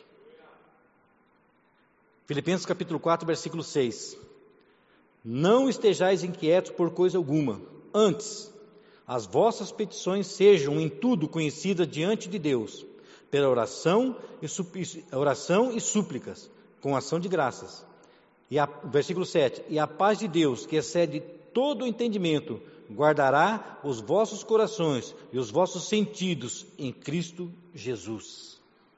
Filipenses capítulo quatro, versículo seis. Não estejais inquietos por coisa alguma, antes, as vossas petições sejam em tudo conhecidas diante de Deus, pela oração e, oração e súplicas, com ação de graças. E a, versículo sete, e a paz de Deus, que excede todo o entendimento, guardará os vossos corações e os vossos sentidos em Cristo Jesus.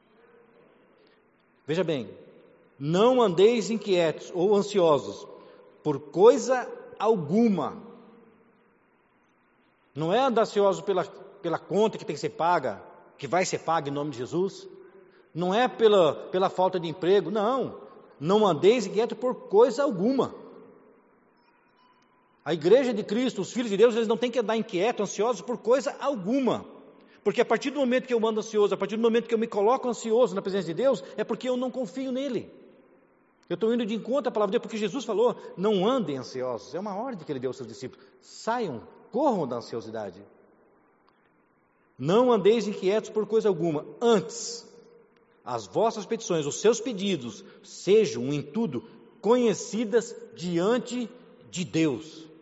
Veja bem, não andeis inquietos ou ansiosos por coisa alguma. Não é andar ansioso pela, pela conta que tem que ser paga, que vai ser paga em nome de Jesus. Não é pela, pela falta de emprego, não. Não andeis inquietos por coisa alguma. A igreja de Cristo, os filhos de Deus, eles não têm que andar inquietos, ansiosos por coisa alguma. Porque a partir do momento que eu ando ansioso, a partir do momento que eu me coloco ansioso na presença de Deus, é porque eu não confio nele. Eu estou indo de encontro à palavra de Deus, porque Jesus falou, não andem ansiosos. É uma ordem que ele deu aos seus discípulos. Saiam, corram da ansiosidade. Não andeis inquietos por coisa alguma. Antes, as vossas petições, os seus pedidos, sejam em tudo conhecidas diante de Deus.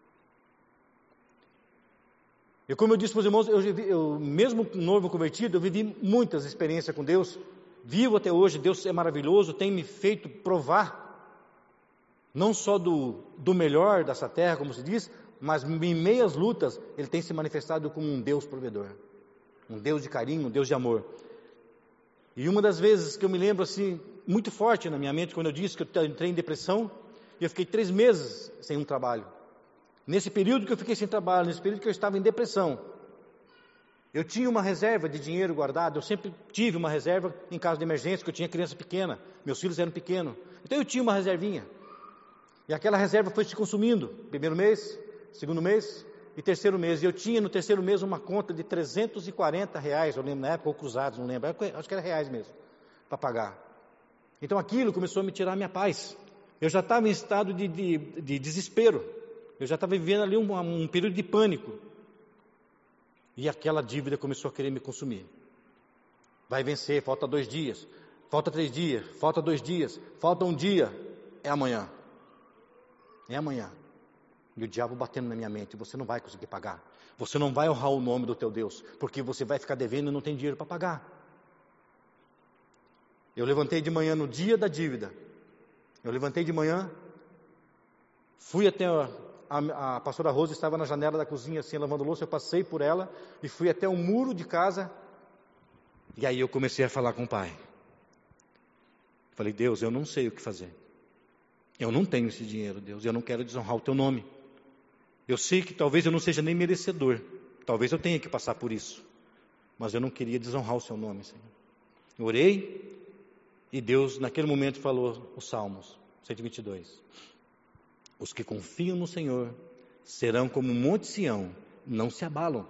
E como eu disse para os irmãos, eu, eu, mesmo novo convertido, eu vivi muitas experiências com Deus, vivo até hoje, Deus é maravilhoso, tem me feito provar não só do, do melhor dessa terra, como se diz, mas em meias lutas, Ele tem se manifestado como um Deus provedor, um Deus de carinho, um Deus de amor. E uma das vezes que eu me lembro assim, muito forte na minha mente, quando eu disse que eu entrei em depressão, e eu fiquei três meses sem um trabalho. Nesse período que eu fiquei sem trabalho, nesse período que eu estava em depressão, eu tinha uma reserva de dinheiro guardado, eu sempre tive uma reserva em caso de emergência, porque eu tinha criança pequena, meus filhos eram pequenos, então eu tinha uma reservinha, e aquela reserva foi se consumindo, primeiro mês, segundo mês e terceiro mês, e eu tinha no terceiro mês uma conta de trezentos e quarenta reais, eu lembro na época, ou cruzados, não lembro, acho que era reais mesmo, para pagar. Então aquilo começou a me tirar a minha paz, eu já estava em estado de, de, de desespero, eu já estava vivendo ali um, um período de pânico, e aquela dívida começou a querer me consumir. Vai vencer, falta dois dias, falta três dias, falta dois dias, falta um dia, é amanhã. É amanhã. E o diabo batendo na minha mente, você não vai conseguir pagar. Você não vai honrar o nome do teu Deus, porque você vai ficar devendo e não tem dinheiro para pagar. Eu levantei de manhã no dia da dívida. Eu levantei de manhã, fui até a... A, a pastora Rosa estava na janela da cozinha, assim, lavando louça, eu passei por ela e fui até o muro de casa, e aí eu comecei a falar com o Pai. Falei, Deus, eu não sei o que fazer. Eu não tenho esse dinheiro, Deus, eu não quero desonrar o teu nome. Eu sei que talvez eu não seja nem merecedor, talvez eu tenha que passar por isso, mas eu não queria desonrar o seu nome, Senhor. Eu orei, e Deus naquele momento falou os Salmos, cento e vinte e dois. Os que confiam no Senhor serão como o monte Sião, não se abalam.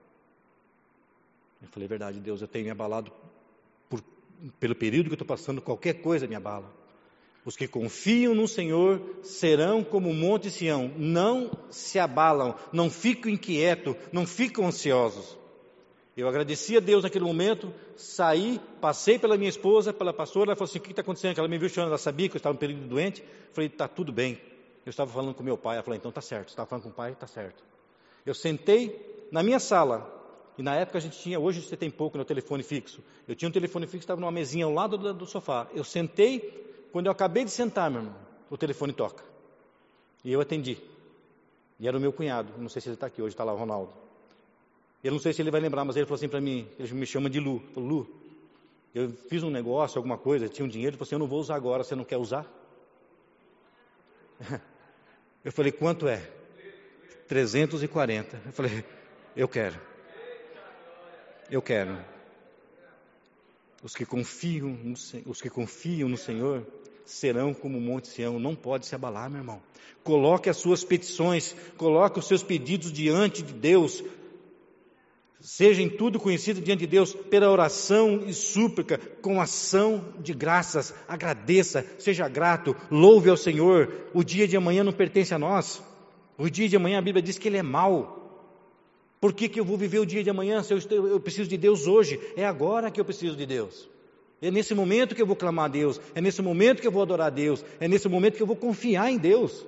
Eu falei, verdade, Deus, eu tenho me abalado por, pelo período que eu estou passando, qualquer coisa me abala. Os que confiam no Senhor serão como o monte Sião, não se abalam, não ficam inquietos, não ficam ansiosos. Eu agradeci a Deus naquele momento, saí, passei pela minha esposa, pela pastora, ela falou assim, o que está acontecendo? Ela me viu chorando, ela sabia que eu estava em período doente. Eu falei, está tudo bem. Eu estava falando com meu pai, ela falou, então está certo, você estava falando com o pai, está certo. Eu sentei na minha sala, e na época a gente tinha, hoje você tem pouco no telefone fixo, eu tinha um telefone fixo, estava numa mesinha ao lado do, do sofá, eu sentei, quando eu acabei de sentar, meu irmão, o telefone toca, e eu atendi, e era o meu cunhado, não sei se ele está aqui hoje, está lá o Ronaldo, eu não sei se ele vai lembrar, mas ele falou assim para mim, ele me chama de Lu, falou, Lu, eu fiz um negócio, alguma coisa, tinha um dinheiro, ele falou assim, eu não vou usar agora, você não quer usar? Eu falei, quanto é? trezentos e quarenta. Eu falei, eu quero. Eu quero. Os que confiam no, os que confiam no Senhor serão como o monte Sião. Não pode se abalar, meu irmão. Coloque as suas petições, coloque os seus pedidos diante de Deus. Seja em tudo conhecido diante de Deus, pela oração e súplica, com ação de graças, agradeça, seja grato, louve ao Senhor. O dia de amanhã não pertence a nós, o dia de amanhã a Bíblia diz que ele é mau. Por que que eu vou viver o dia de amanhã se eu, estou, eu preciso de Deus hoje? É agora que eu preciso de Deus, é nesse momento que eu vou clamar a Deus, é nesse momento que eu vou adorar a Deus, é nesse momento que eu vou confiar em Deus.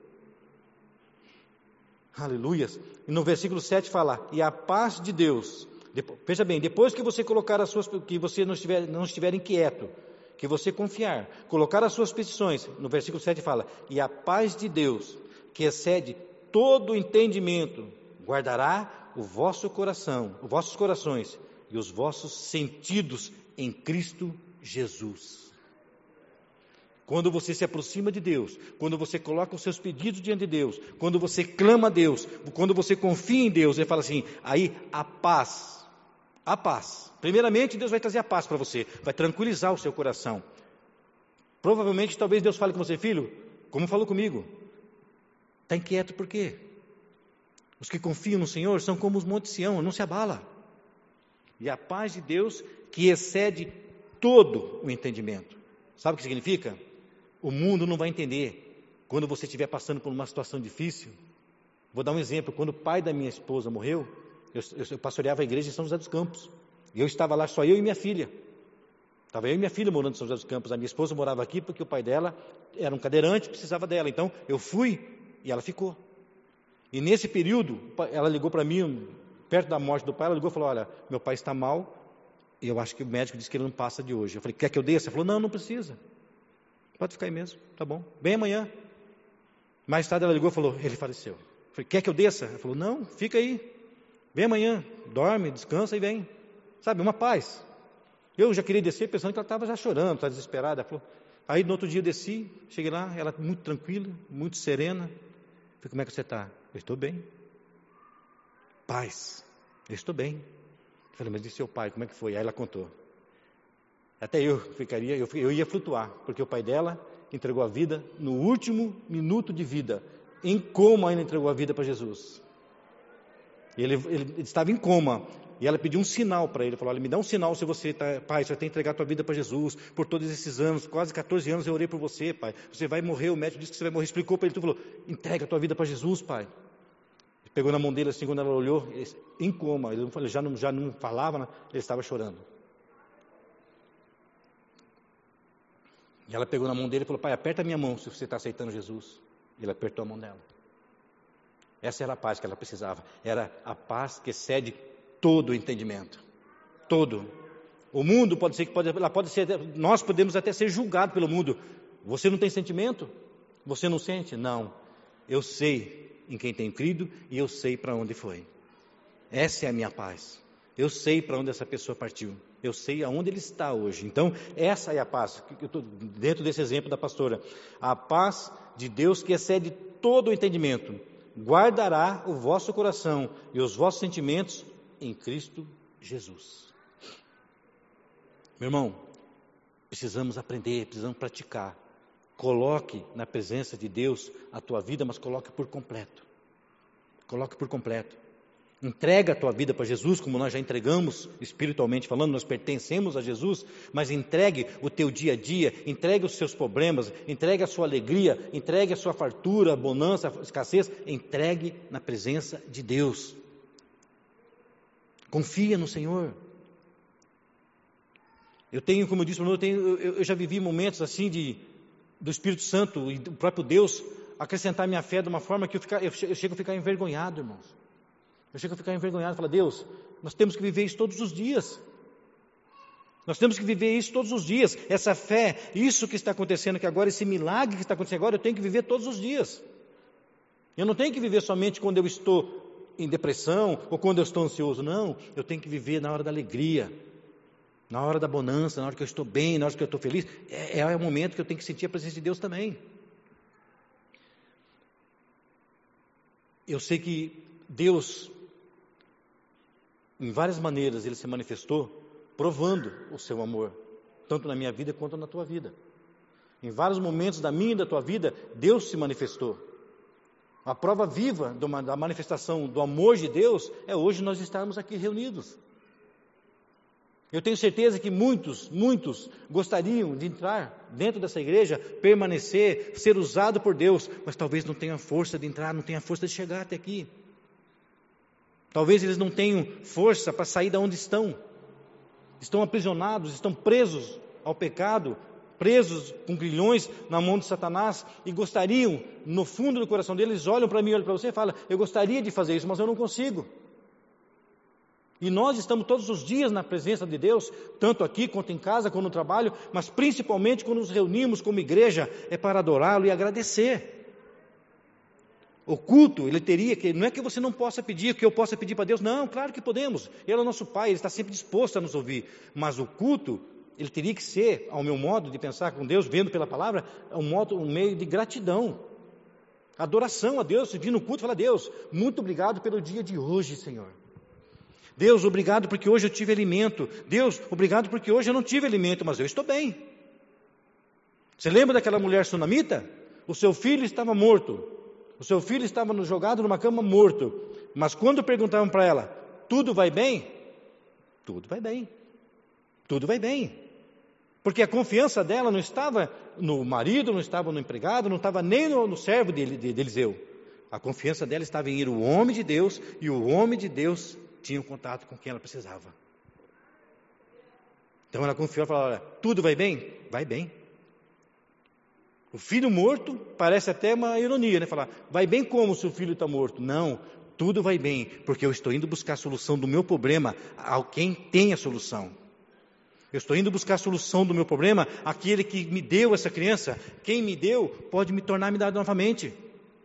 Aleluias. E no versículo sete fala, e a paz de Deus, depois, veja bem, depois que você colocar as suas, que você não estiver, não estiver inquieto, que você confiar, colocar as suas petições, no versículo sete fala, e a paz de Deus, que excede todo o entendimento, guardará o vosso coração, os vossos corações e os vossos sentidos em Cristo Jesus. Quando você se aproxima de Deus, quando você coloca os seus pedidos diante de Deus, quando você clama a Deus, quando você confia em Deus, Ele fala assim, aí a paz, a paz. Primeiramente Deus vai trazer a paz para você, vai tranquilizar o seu coração. Provavelmente, talvez Deus fale com você, filho, como falou comigo, está inquieto por quê? Os que confiam no Senhor são como os montes Sião, não se abala. E a paz de Deus que excede todo o entendimento. Sabe o que significa? O mundo não vai entender. Quando você estiver passando por uma situação difícil, vou dar um exemplo. Quando o pai da minha esposa morreu, eu, eu, eu pastoreava a igreja em São José dos Campos. E eu estava lá, só eu e minha filha. Estava eu e minha filha morando em São José dos Campos. A minha esposa morava aqui porque o pai dela era um cadeirante, precisava dela. Então eu fui e ela ficou. E nesse período, ela ligou para mim, perto da morte do pai, ela ligou e falou, olha, meu pai está mal, e eu acho que o médico disse que ele não passa de hoje. Eu falei, quer que eu desça? Ela falou, não, não precisa. Pode ficar aí mesmo, tá bom. Bem amanhã. Mais tarde ela ligou e falou, ele faleceu. Eu falei, quer que eu desça? Ela falou, não, fica aí. Vem amanhã, dorme, descansa e vem. Sabe, uma paz. Eu já queria descer pensando que ela estava já chorando, estava desesperada. Ela falou, aí no outro dia eu desci, cheguei lá, ela muito tranquila, muito serena. Eu falei, como é que você está? Eu estou bem. Paz, eu estou bem. Eu falei, mas e seu pai, como é que foi? Aí ela contou. Até eu ficaria, eu, eu ia flutuar, porque o pai dela entregou a vida no último minuto de vida. Em coma ainda entregou a vida para Jesus. Ele, ele, ele estava em coma. E ela pediu um sinal para ele. Falou, olha, me dá um sinal se você está... Pai, você vai ter que entregar a tua vida para Jesus. Por todos esses anos, quase catorze anos eu orei por você, pai. Você vai morrer, o médico disse que você vai morrer. Explicou para ele, tu falou, entrega a tua vida para Jesus, pai. Ele pegou na mão dele assim, quando ela olhou, ele, em coma. Ele não, já, não, já não falava, né? Ele estava chorando. E ela pegou na mão dele e falou, pai, aperta a minha mão se você está aceitando Jesus. E ele apertou a mão dela. Essa era a paz que ela precisava. Era a paz que excede todo o entendimento. Todo. O mundo pode ser que pode, ela pode ser, nós podemos até ser julgados pelo mundo. Você não tem sentimento? Você não sente? Não. Eu sei em quem tenho crido e eu sei para onde foi. Essa é a minha paz. Eu sei para onde essa pessoa partiu. Eu sei aonde ele está hoje. Então, essa é a paz. Eu estou dentro desse exemplo da pastora. A paz de Deus que excede todo o entendimento. Guardará o vosso coração e os vossos sentimentos em Cristo Jesus. Meu irmão, precisamos aprender, precisamos praticar. Coloque na presença de Deus a tua vida, mas coloque por completo. Coloque por completo. Entrega a tua vida para Jesus, como nós já entregamos espiritualmente falando, nós pertencemos a Jesus, mas entregue o teu dia a dia, entregue os seus problemas, entregue a sua alegria, entregue a sua fartura, a bonança, a escassez, entregue na presença de Deus. Confia no Senhor. Eu tenho, como eu disse, eu, tenho, eu, eu já vivi momentos assim de, do Espírito Santo e do próprio Deus acrescentar minha fé de uma forma que eu, ficar, eu, eu chego a ficar envergonhado, irmãos. Eu chego a ficar envergonhado e falar, Deus, nós temos que viver isso todos os dias. Nós temos que viver isso todos os dias. Essa fé, isso que está acontecendo aqui agora, esse milagre que está acontecendo agora, eu tenho que viver todos os dias. Eu não tenho que viver somente quando eu estou em depressão ou quando eu estou ansioso. Não, eu tenho que viver na hora da alegria, na hora da bonança, na hora que eu estou bem, na hora que eu estou feliz. É, é o momento que eu tenho que sentir a presença de Deus também. Eu sei que Deus, em várias maneiras, Ele se manifestou, provando o seu amor, tanto na minha vida quanto na tua vida. Em vários momentos da minha e da tua vida, Deus se manifestou. A prova viva da manifestação do amor de Deus é hoje nós estarmos aqui reunidos. Eu tenho certeza que muitos, muitos gostariam de entrar dentro dessa igreja, permanecer, ser usado por Deus, mas talvez não tenham força de entrar, não tenham força de chegar até aqui. Talvez eles não tenham força para sair de onde estão. Estão aprisionados, estão presos ao pecado, presos com grilhões na mão de Satanás e gostariam, no fundo do coração deles, olham para mim, olham para você e falam, eu gostaria de fazer isso, mas eu não consigo. E nós estamos todos os dias na presença de Deus, tanto aqui quanto em casa, quanto no trabalho, mas principalmente quando nos reunimos como igreja, é para adorá-lo e agradecer. O culto, ele teria que, não é que você não possa pedir, que eu possa pedir para Deus, não, claro que podemos, Ele é o nosso Pai, Ele está sempre disposto a nos ouvir, mas o culto, ele teria que ser, ao meu modo de pensar com Deus, vendo pela palavra, um, modo, um meio de gratidão, adoração a Deus, vir no culto e falar, Deus, muito obrigado pelo dia de hoje, Senhor. Deus, obrigado porque hoje eu tive alimento. Deus, obrigado porque hoje eu não tive alimento, mas eu estou bem. Você lembra daquela mulher sunamita? O seu filho estava morto. O seu filho estava jogado numa cama morto. Mas quando perguntavam para ela, tudo vai bem? Tudo vai bem. Tudo vai bem. Porque a confiança dela não estava no marido, não estava no empregado, não estava nem no, no servo de, de, de Eliseu. A confiança dela estava em ir o homem de Deus, e o homem de Deus tinha um contato com quem ela precisava. Então ela confiou e falou, olha, tudo vai bem? Vai bem. O filho morto parece até uma ironia, né? Falar, vai bem como se o filho está morto? Não, tudo vai bem, porque eu estou indo buscar a solução do meu problema a quem tem a solução. Eu estou indo buscar a solução do meu problema àquele que me deu essa criança. Quem me deu pode me tornar me dar novamente.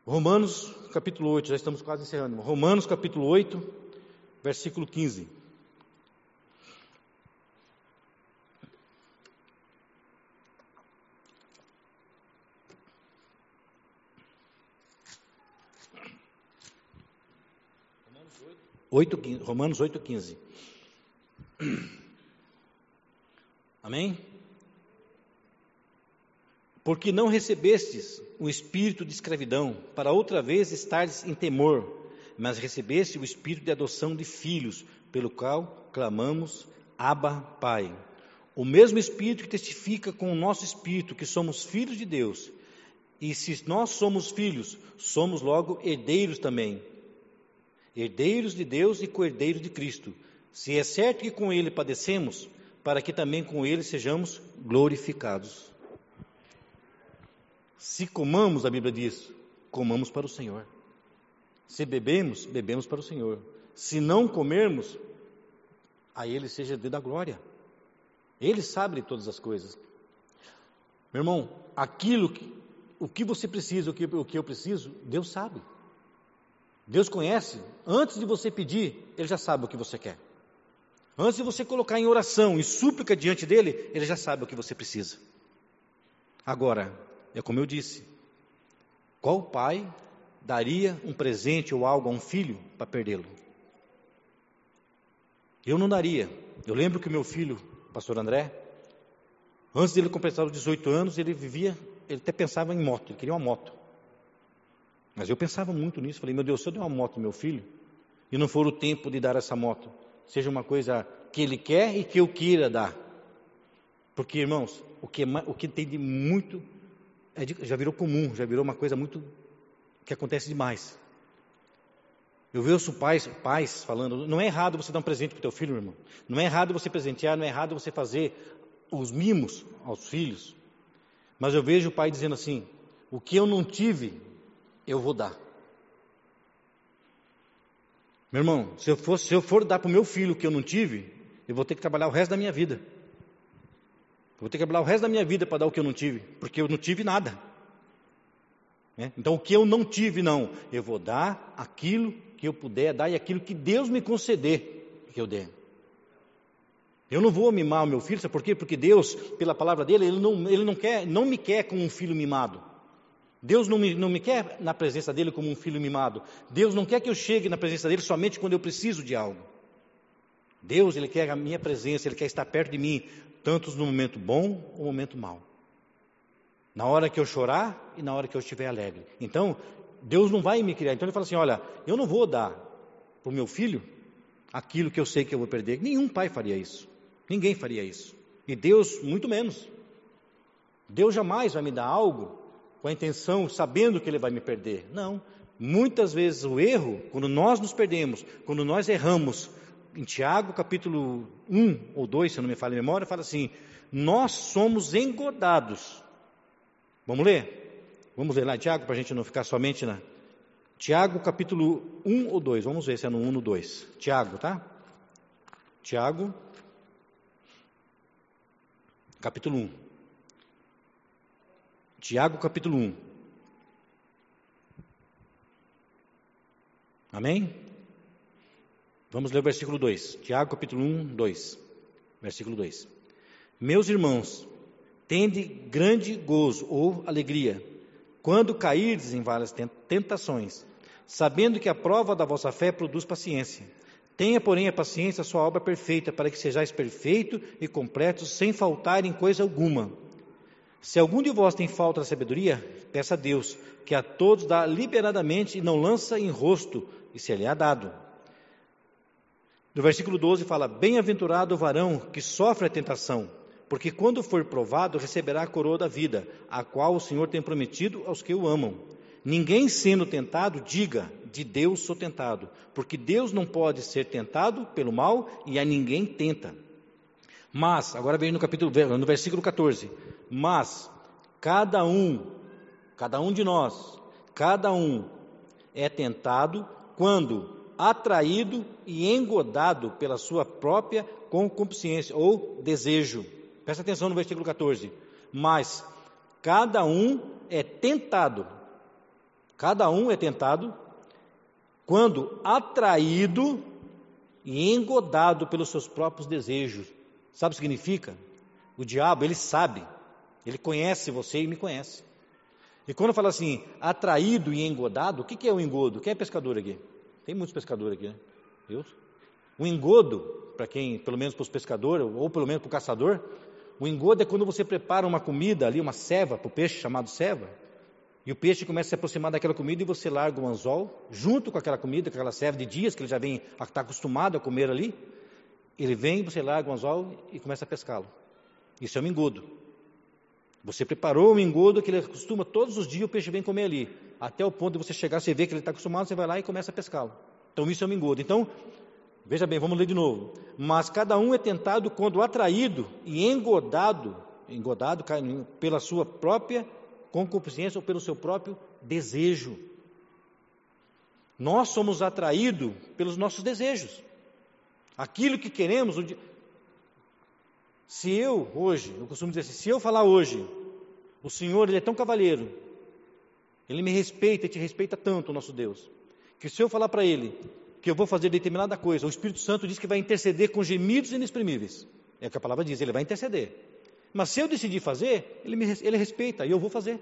Romanos capítulo oito, já estamos quase encerrando. Romanos capítulo oito, versículo quinze. oito, quinze, Romanos oito, quinze. Amém? Porque não recebestes o espírito de escravidão, para outra vez estares em temor, mas recebeste o espírito de adoção de filhos, pelo qual clamamos, Abba, Pai. O mesmo espírito que testifica com o nosso espírito que somos filhos de Deus. E se nós somos filhos, somos logo herdeiros também. Herdeiros de Deus e co-herdeiros de Cristo. Se é certo que com Ele padecemos, para que também com Ele sejamos glorificados. Se comamos, a Bíblia diz, comamos para o Senhor. Se bebemos, bebemos para o Senhor. Se não comermos, a Ele seja dada a glória. Ele sabe de todas as coisas. Meu irmão, aquilo que, o que você precisa, o que, o que eu preciso, Deus sabe. Deus conhece. Antes de você pedir, Ele já sabe o que você quer. Antes de você colocar em oração, em súplica diante dEle, Ele já sabe o que você precisa. Agora, é como eu disse, qual pai daria um presente ou algo a um filho para perdê-lo? Eu não daria. Eu lembro que o meu filho, o pastor André, antes dele completar os dezoito anos, ele vivia, ele até pensava em moto, ele queria uma moto. Mas eu pensava muito nisso, falei, meu Deus, se eu der uma moto ao meu filho, e não for o tempo de dar essa moto, seja uma coisa que ele quer e que eu queira dar. Porque, irmãos, o que, o que tem de muito, é de, já virou comum, já virou uma coisa muito, que acontece demais. Eu vejo pais, pais falando, não é errado você dar um presente para o teu filho, meu irmão. Não é errado você presentear, não é errado você fazer os mimos aos filhos. Mas eu vejo o pai dizendo assim, o que eu não tive, eu vou dar. Meu irmão, se eu for, se eu for dar para o meu filho o que eu não tive, eu vou ter que trabalhar o resto da minha vida. Eu vou ter que trabalhar o resto da minha vida para dar o que eu não tive, porque eu não tive nada. Né? Então, o que eu não tive, não. Eu vou dar aquilo que eu puder dar e aquilo que Deus me conceder, que eu dê. Eu não vou mimar o meu filho, sabe por quê? Porque Deus, pela palavra dele, Ele não, ele não, quer, não me quer como um filho mimado. Deus não me, não me quer na presença dele como um filho mimado. Deus não quer que eu chegue na presença dele somente quando eu preciso de algo. Deus, Ele quer a minha presença, Ele quer estar perto de mim, tanto no momento bom ou no momento mau. Na hora que eu chorar e na hora que eu estiver alegre. Então, Deus não vai me criar. Então Ele fala assim, olha, eu não vou dar para o meu filho aquilo que eu sei que eu vou perder. Nenhum pai faria isso. Ninguém faria isso. E Deus, muito menos. Deus jamais vai me dar algo com a intenção, sabendo que Ele vai me perder. Não. Muitas vezes o erro, quando nós nos perdemos, quando nós erramos, em Tiago capítulo um ou dois, se eu não me falha a memória, fala assim, nós somos engordados. Vamos ler? Vamos ler lá em Tiago, para a gente não ficar somente na... Tiago capítulo um ou dois, vamos ver se é no um ou no dois. Tiago, tá? Tiago, capítulo um. Tiago capítulo um. Amém? Vamos ler o versículo dois. Tiago capítulo um, dois. Versículo dois. Meus irmãos, tende grande gozo ou alegria, quando cairdes em várias tentações, sabendo que a prova da vossa fé produz paciência. Tenha, porém, a paciência a sua obra perfeita, para que sejais perfeito e completos, sem faltar em coisa alguma. Se algum de vós tem falta de sabedoria, peça a Deus, que a todos dá liberadamente e não lança em rosto, e se lhe há dado. No versículo doze fala, bem-aventurado o varão que sofre a tentação, porque quando for provado, receberá a coroa da vida, a qual o Senhor tem prometido aos que o amam. Ninguém sendo tentado, diga, de Deus sou tentado, porque Deus não pode ser tentado pelo mal e a ninguém tenta. Mas, agora vem no capítulo, no versículo catorze, mas cada um, cada um de nós, cada um é tentado quando atraído e engodado pela sua própria concupiscência ou desejo. Presta atenção no versículo catorze. Mas cada um é tentado Cada um é tentado quando atraído e engodado pelos seus próprios desejos. Sabe o que significa? O diabo, ele sabe, ele conhece você e me conhece. E quando fala assim, atraído e engodado, o que que é o engodo? Quem é pescador aqui? Tem muitos pescadores aqui, né? Deus. O engodo, para quem, pelo menos para os pescadores, ou pelo menos para o caçador, o engodo é quando você prepara uma comida ali, uma ceva para o peixe, chamado ceva, e o peixe começa a se aproximar daquela comida e você larga o anzol, junto com aquela comida, com aquela ceva de dias, que ele já vem, está acostumado a comer ali, ele vem, você larga o anzol e começa a pescá-lo. Isso é um engodo. Você preparou um engodo que ele acostuma todos os dias, o peixe vem comer ali, até o ponto de você chegar, você vê que ele está acostumado, você vai lá e começa a pescá-lo. Então isso é um engodo. Então, veja bem, vamos ler de novo. Mas cada um é tentado quando atraído e engodado, engodado pela sua própria concupiscência ou pelo seu próprio desejo. Nós somos atraídos pelos nossos desejos. Aquilo que queremos. Se eu hoje, eu costumo dizer assim, se eu falar hoje, o Senhor, Ele é tão cavalheiro, Ele me respeita e te respeita tanto, o nosso Deus, que se eu falar para Ele que eu vou fazer determinada coisa, o Espírito Santo diz que vai interceder com gemidos inexprimíveis. É o que a palavra diz, Ele vai interceder. Mas se eu decidir fazer, Ele, me, ele respeita e eu vou fazer.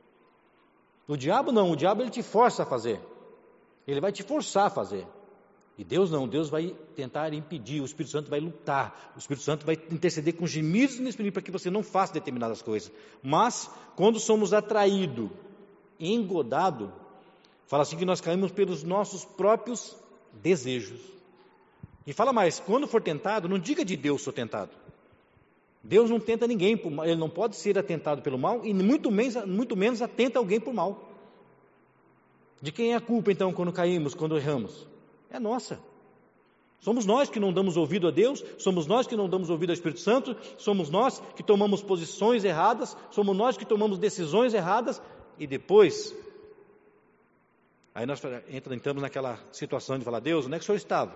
O diabo não, o diabo ele te força a fazer. Ele vai te forçar a fazer. E Deus não, Deus vai tentar impedir, o Espírito Santo vai lutar, o Espírito Santo vai interceder com gemidos inexprimíveis para que você não faça determinadas coisas. Mas, quando somos atraídos, engodados, fala assim que nós caímos pelos nossos próprios desejos. E fala mais, quando for tentado, não diga de Deus sou tentado. Deus não tenta ninguém, por mal, Ele não pode ser atentado pelo mal e muito menos, muito menos atenta alguém por mal. De quem é a culpa então quando caímos, quando erramos? É nossa. Somos nós que não damos ouvido a Deus, somos nós que não damos ouvido ao Espírito Santo, somos nós que tomamos posições erradas, somos nós que tomamos decisões erradas e depois, aí nós entramos naquela situação de falar, Deus, onde é que o Senhor estava?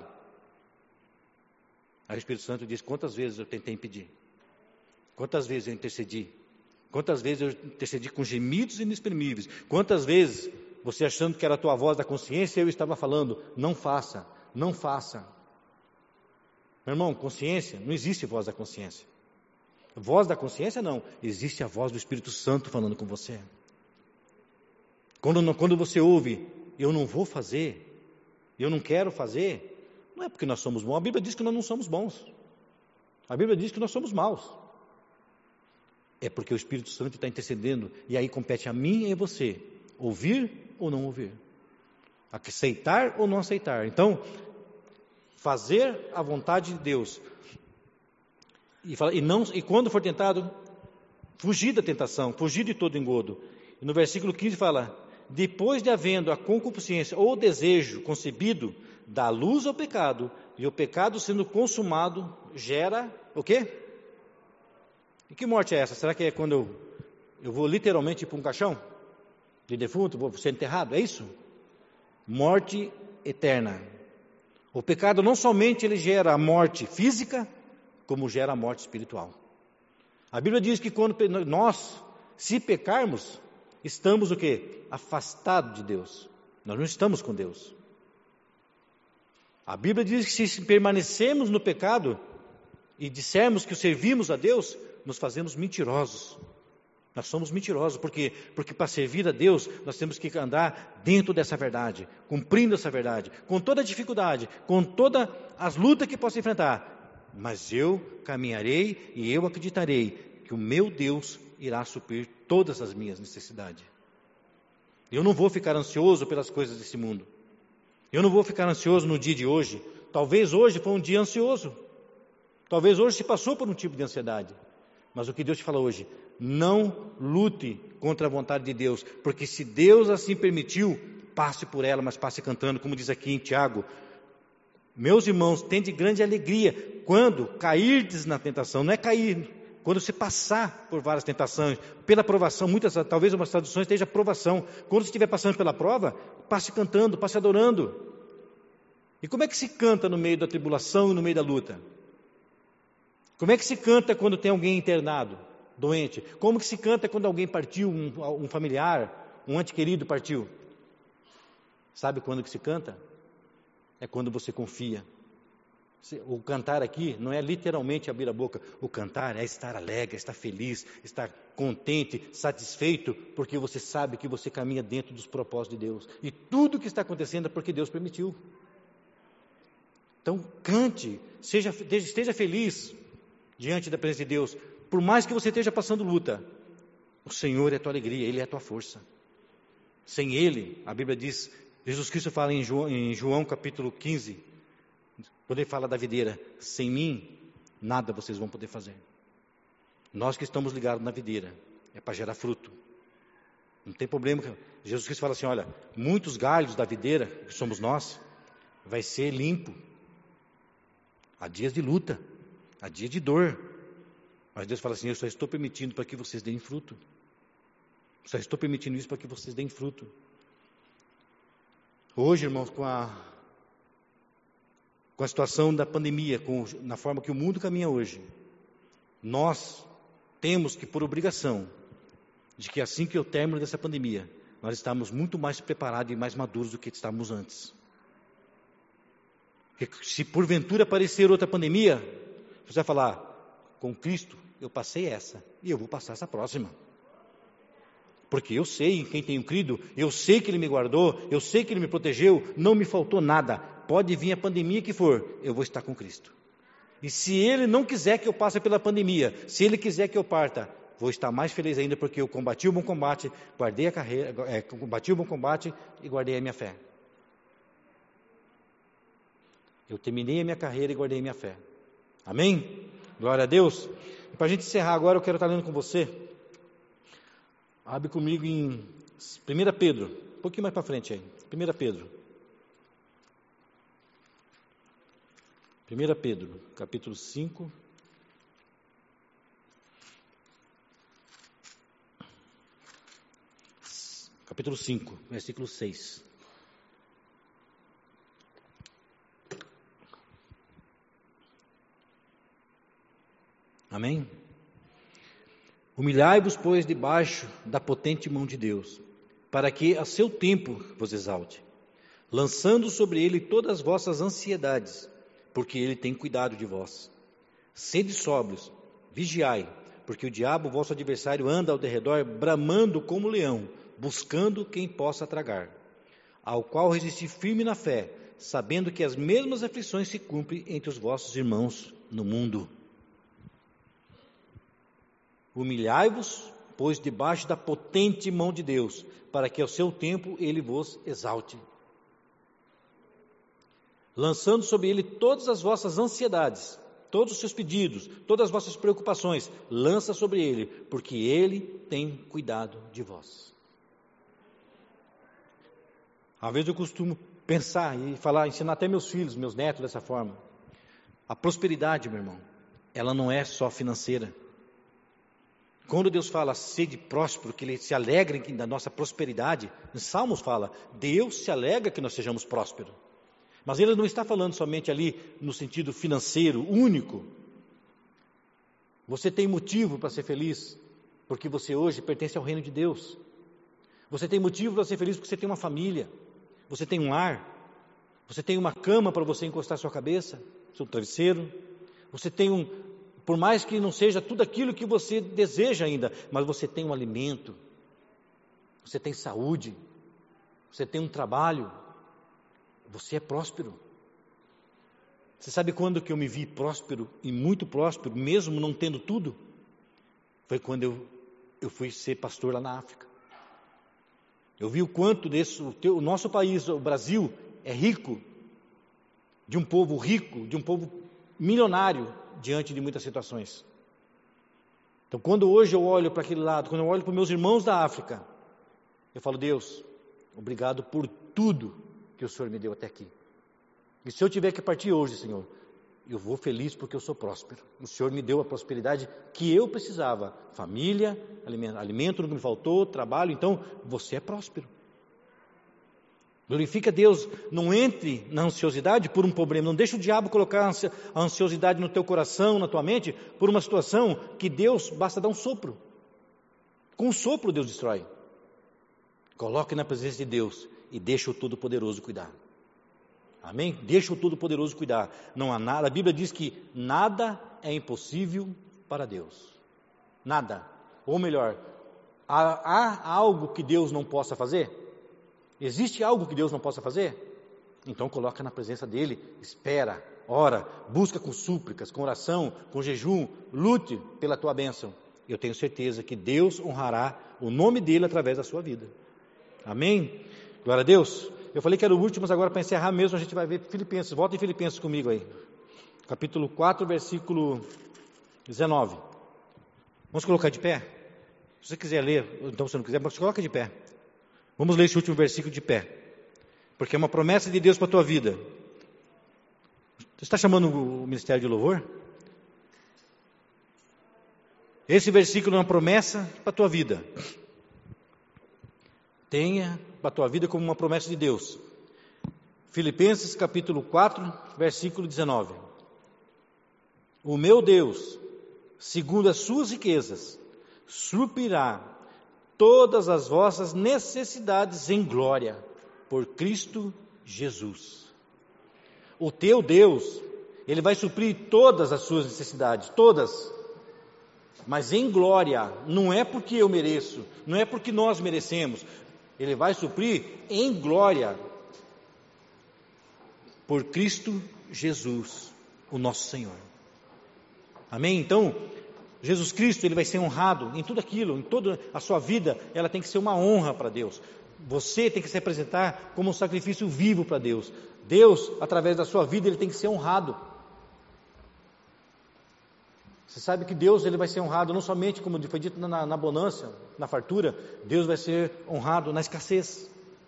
Aí o Espírito Santo diz, quantas vezes eu tentei impedir? Quantas vezes eu intercedi? Quantas vezes eu intercedi com gemidos inexprimíveis? Quantas vezes você achando que era a tua voz da consciência, eu estava falando, não faça, não faça. Meu irmão, consciência, não existe voz da consciência. Voz da consciência não, existe a voz do Espírito Santo falando com você. Quando, quando você ouve, eu não vou fazer, eu não quero fazer, não é porque nós somos bons, a Bíblia diz que nós não somos bons. A Bíblia diz que nós somos maus. É porque o Espírito Santo está intercedendo, e aí compete a mim e a você, ouvir ou não ouvir, aceitar ou não aceitar. Então, fazer a vontade de Deus, e, fala, e, não, e quando for tentado, fugir da tentação, fugir de todo engodo. E no versículo quinze fala, depois de havendo a concupiscência ou desejo concebido, dá luz ao pecado, e o pecado sendo consumado, gera o quê? E que morte é essa? Será que é quando eu, eu vou literalmente ir para um caixão de defunto, vou ser enterrado? É isso? Morte eterna. O pecado não somente ele gera a morte física, como gera a morte espiritual. A Bíblia diz que quando nós, se pecarmos, estamos o quê? Afastados de Deus. Nós não estamos com Deus. A Bíblia diz que se permanecermos no pecado e dissermos que o servimos a Deus, nos fazemos mentirosos. Nós somos mentirosos, porque, porque para servir a Deus, nós temos que andar dentro dessa verdade, cumprindo essa verdade, com toda a dificuldade, com todas as lutas que possa enfrentar. Mas eu caminharei e eu acreditarei que o meu Deus irá suprir todas as minhas necessidades. Eu não vou ficar ansioso pelas coisas desse mundo. Eu não vou ficar ansioso no dia de hoje. Talvez hoje foi um dia ansioso. Talvez hoje se passou por um tipo de ansiedade. Mas o que Deus te fala hoje, não lute contra a vontade de Deus, porque se Deus assim permitiu, passe por ela, mas passe cantando, como diz aqui em Tiago. Meus irmãos, tende grande alegria quando cairdes na tentação, não é cair, quando você passar por várias tentações, pela provação, muitas, talvez umas traduções esteja provação, quando você estiver passando pela prova, passe cantando, passe adorando. E como é que se canta no meio da tribulação e no meio da luta? Como é que se canta quando tem alguém internado, doente? Como que se canta quando alguém partiu, um, um familiar, um ente querido partiu? Sabe quando que se canta? É quando você confia. O cantar aqui não é literalmente abrir a boca. O cantar é estar alegre, estar feliz, estar contente, satisfeito, porque você sabe que você caminha dentro dos propósitos de Deus. E tudo que está acontecendo é porque Deus permitiu. Então cante, seja, esteja feliz diante da presença de Deus. Por mais que você esteja passando luta, o Senhor é a tua alegria, Ele é a tua força. Sem Ele, a Bíblia diz, Jesus Cristo fala em João, em João capítulo quinze, quando Ele fala da videira, sem mim, nada vocês vão poder fazer. Nós que estamos ligados na videira, é para gerar fruto. Não tem problema. Jesus Cristo fala assim, olha, muitos galhos da videira, que somos nós, vai ser limpo. Há dias de luta, há dias de dor. Mas Deus fala assim, eu só estou permitindo para que vocês deem fruto. Só estou permitindo isso para que vocês deem fruto. Hoje, irmãos, com a, com a situação da pandemia, com, na forma que o mundo caminha hoje, nós temos que, por obrigação, de que assim que eu termino dessa pandemia, nós estamos muito mais preparados e mais maduros do que estávamos antes. Porque se porventura aparecer outra pandemia, você vai falar, com Cristo eu passei essa, e eu vou passar essa próxima. Porque eu sei em quem tenho crido, eu sei que Ele me guardou, eu sei que Ele me protegeu, não me faltou nada. Pode vir a pandemia que for, eu vou estar com Cristo. E se Ele não quiser que eu passe pela pandemia, se Ele quiser que eu parta, vou estar mais feliz ainda, porque eu combati o bom combate, guardei a carreira, é, combati o bom combate e guardei a minha fé. Eu terminei a minha carreira e guardei a minha fé. Amém? Glória a Deus. E para a gente encerrar agora, eu quero estar lendo com você. Abre comigo em primeira Pedro, um pouquinho mais para frente aí. primeira Pedro. primeira Pedro, capítulo cinco. Capítulo cinco, versículo seis. Amém? Humilhai-vos, pois, debaixo da potente mão de Deus, para que a seu tempo vos exalte, lançando sobre ele todas as vossas ansiedades, porque ele tem cuidado de vós. Sede sóbrios, vigiai, porque o diabo, vosso adversário, anda ao derredor, bramando como leão, buscando quem possa tragar, ao qual resisti firme na fé, sabendo que as mesmas aflições se cumprem entre os vossos irmãos no mundo. Humilhai-vos, pois, debaixo da potente mão de Deus, para que ao seu tempo Ele vos exalte. Lançando sobre Ele todas as vossas ansiedades, todos os seus pedidos, todas as vossas preocupações, lança sobre Ele, porque Ele tem cuidado de vós. Às vezes eu costumo pensar e falar, ensinar até meus filhos, meus netos dessa forma. A prosperidade, meu irmão, ela não é só financeira. Quando Deus fala, sede próspero, que Ele se alegra da nossa prosperidade, em Salmos fala, Deus se alegra que nós sejamos prósperos. Mas Ele não está falando somente ali no sentido financeiro, único. Você tem motivo para ser feliz, porque você hoje pertence ao reino de Deus. Você tem motivo para ser feliz porque você tem uma família, você tem um lar, você tem uma cama para você encostar sua cabeça, seu travesseiro, você tem um... Por mais que não seja tudo aquilo que você deseja ainda, mas você tem um alimento, você tem saúde, você tem um trabalho, você é próspero. Você sabe quando que eu me vi próspero e muito próspero, mesmo não tendo tudo? Foi quando eu, eu fui ser pastor lá na África. Eu vi o quanto desse, o, teu, o nosso país, o Brasil, é rico, de um povo rico, de um povo milionário, diante de muitas situações. Então, quando hoje eu olho para aquele lado, quando eu olho para os meus irmãos da África, eu falo, Deus, obrigado por tudo que o Senhor me deu até aqui. E se eu tiver que partir hoje, Senhor, eu vou feliz porque eu sou próspero. O Senhor me deu a prosperidade que eu precisava. Família, alimento, alimento não me faltou, trabalho, então você é próspero. Glorifica Deus, não entre na ansiosidade por um problema, não deixe o diabo colocar a ansiosidade no teu coração, na tua mente, por uma situação que Deus, basta dar um sopro. Com um sopro Deus destrói. Coloque na presença de Deus e deixa o Todo-Poderoso cuidar. Amém? Deixa o Todo-Poderoso cuidar. Não há nada, a Bíblia diz que nada é impossível para Deus. Nada. Ou melhor, há, há algo que Deus não possa fazer? Existe algo que Deus não possa fazer? Então coloca na presença dEle, espera, ora, busca com súplicas, com oração, com jejum, lute pela tua bênção. Eu tenho certeza que Deus honrará o nome dEle através da sua vida. Amém? Glória a Deus. Eu falei que era o último, mas agora para encerrar mesmo a gente vai ver Filipenses. Volta em Filipenses comigo aí. Capítulo quatro, versículo dezenove. Vamos colocar de pé? Se você quiser ler, então se não quiser, mas coloca de pé. Vamos ler esse último versículo de pé. Porque é uma promessa de Deus para a tua vida. Você está chamando o Ministério de Louvor? Esse versículo é uma promessa para a tua vida. Tenha para a tua vida como uma promessa de Deus. Filipenses capítulo quatro, versículo dezenove. O meu Deus, segundo as suas riquezas, suprirá todas as vossas necessidades em glória, por Cristo Jesus. O teu Deus, Ele vai suprir todas as suas necessidades, todas. Mas em glória, não é porque eu mereço, não é porque nós merecemos. Ele vai suprir em glória, por Cristo Jesus, o nosso Senhor. Amém? Então, Jesus Cristo, Ele vai ser honrado em tudo aquilo, em toda a sua vida, ela tem que ser uma honra para Deus. Você tem que se apresentar como um sacrifício vivo para Deus. Deus, através da sua vida, Ele tem que ser honrado. Você sabe que Deus, Ele vai ser honrado não somente, como foi dito, na, na bonança, na fartura. Deus vai ser honrado na escassez.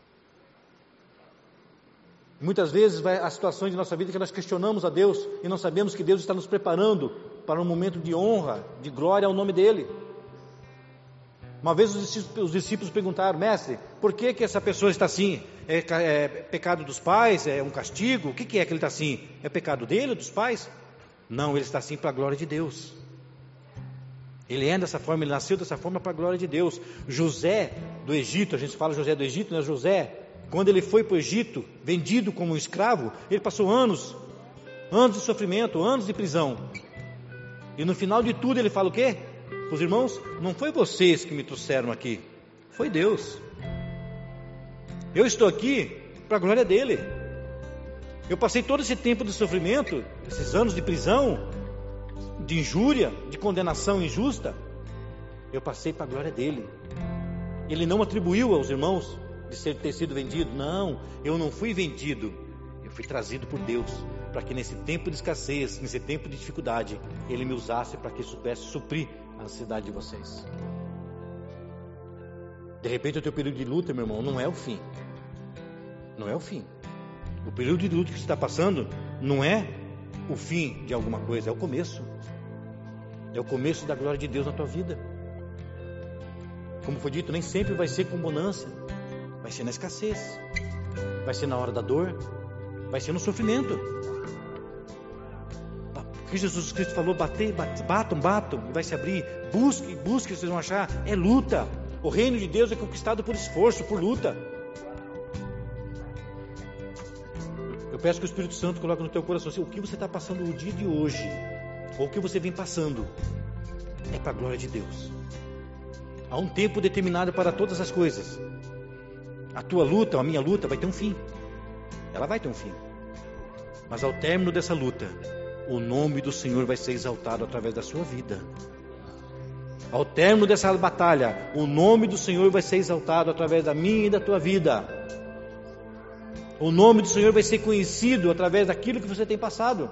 Muitas vezes vai há situações de nossa vida que nós questionamos a Deus e não sabemos que Deus está nos preparando para um momento de honra, de glória ao nome dEle. Uma vez os discípulos, os discípulos perguntaram: mestre, por que que essa pessoa está assim? É, é pecado dos pais? É um castigo? O que que é que ele está assim? É pecado dele ou dos pais? Não, ele está assim para a glória de Deus. Ele é dessa forma, ele nasceu dessa forma para a glória de Deus. José do Egito, a gente fala José do Egito, né? José, quando ele foi para o Egito, vendido como um escravo, ele passou anos, anos de sofrimento, anos de prisão. E no final de tudo ele fala o quê? Os irmãos, não foi vocês que me trouxeram aqui, foi Deus. Eu estou aqui para a glória dEle. Eu passei todo esse tempo de sofrimento, esses anos de prisão, de injúria, de condenação injusta. Eu passei para a glória dEle. Ele não atribuiu aos irmãos de ser, ter sido vendido. Não, eu não fui vendido. Eu fui trazido por Deus, para que nesse tempo de escassez, nesse tempo de dificuldade, Ele me usasse para que eu soubesse suprir a necessidade de vocês. De repente o teu período de luta, meu irmão, não é o fim. Não é o fim. O período de luta que você está passando não é o fim de alguma coisa, é o começo. É o começo da glória de Deus na tua vida. Como foi dito, nem sempre vai ser com bonança. Vai ser na escassez. Vai ser na hora da dor. Vai ser no sofrimento. Porque Jesus Cristo falou: bater, batam, batam, vai se abrir. Busque, busque, vocês vão achar. É luta. O reino de Deus é conquistado por esforço, por luta. Eu peço que o Espírito Santo coloque no teu coração assim, o que você está passando no dia de hoje, ou o que você vem passando, é para a glória de Deus. Há um tempo determinado para todas as coisas. A tua luta, a minha luta vai ter um fim. Ela vai ter um fim. Mas ao término dessa luta, o nome do Senhor vai ser exaltado através da sua vida. Ao término dessa batalha, o nome do Senhor vai ser exaltado através da minha e da tua vida. O nome do Senhor vai ser conhecido através daquilo que você tem passado.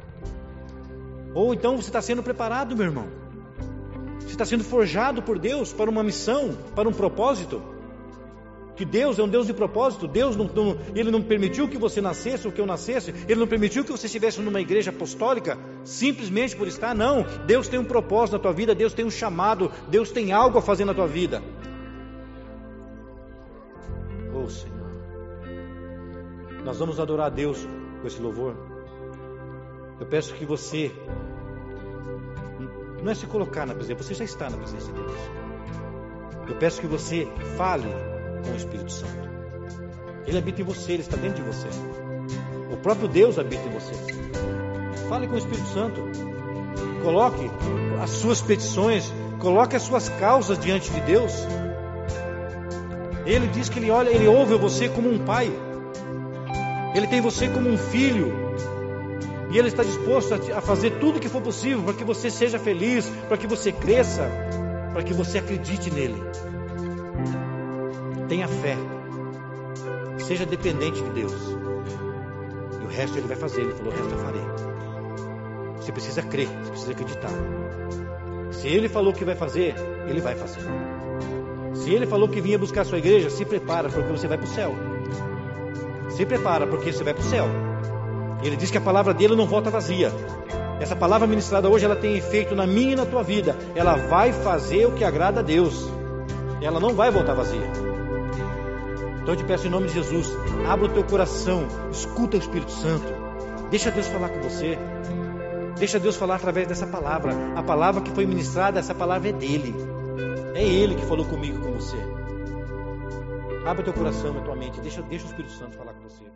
Ou então você está sendo preparado, meu irmão. Você está sendo forjado por Deus para uma missão, para um propósito. Que Deus é um Deus de propósito. Deus não, não, Ele não permitiu que você nascesse ou que eu nascesse. Ele não permitiu que você estivesse numa igreja apostólica simplesmente por estar. Não, Deus tem um propósito na tua vida. Deus tem um chamado. Deus tem algo a fazer na tua vida. Oh Senhor, nós vamos adorar a Deus com esse louvor. Eu peço que você não é se colocar na presença, você já está na presença de Deus. Eu peço que você fale com o Espírito Santo. Ele habita em você, Ele está dentro de você. O próprio Deus habita em você. Fale com o Espírito Santo. Coloque as suas petições, coloque as suas causas diante de Deus. Ele diz que Ele olha, Ele ouve você como um pai. Ele tem você como um filho. E Ele está disposto a fazer tudo o que for possível para que você seja feliz, para que você cresça, para que você acredite nele. Tenha fé. Seja dependente de Deus. E o resto Ele vai fazer. Ele falou, o resto eu farei. Você precisa crer, você precisa acreditar. Se Ele falou que vai fazer, Ele vai fazer. Se Ele falou que vinha buscar a sua igreja, se prepara, porque você vai para o céu. Se prepara, porque você vai para o céu. Ele diz que a palavra dele não volta vazia. Essa palavra ministrada hoje, ela tem efeito na minha e na tua vida. Ela vai fazer o que agrada a Deus. Ela não vai voltar vazia. Então eu te peço em nome de Jesus, abra o teu coração, escuta o Espírito Santo. Deixa Deus falar com você. Deixa Deus falar através dessa palavra. A palavra que foi ministrada, essa palavra é dele. É Ele que falou comigo, com você. Abra teu coração e tua mente. Deixa, deixa o Espírito Santo falar com você.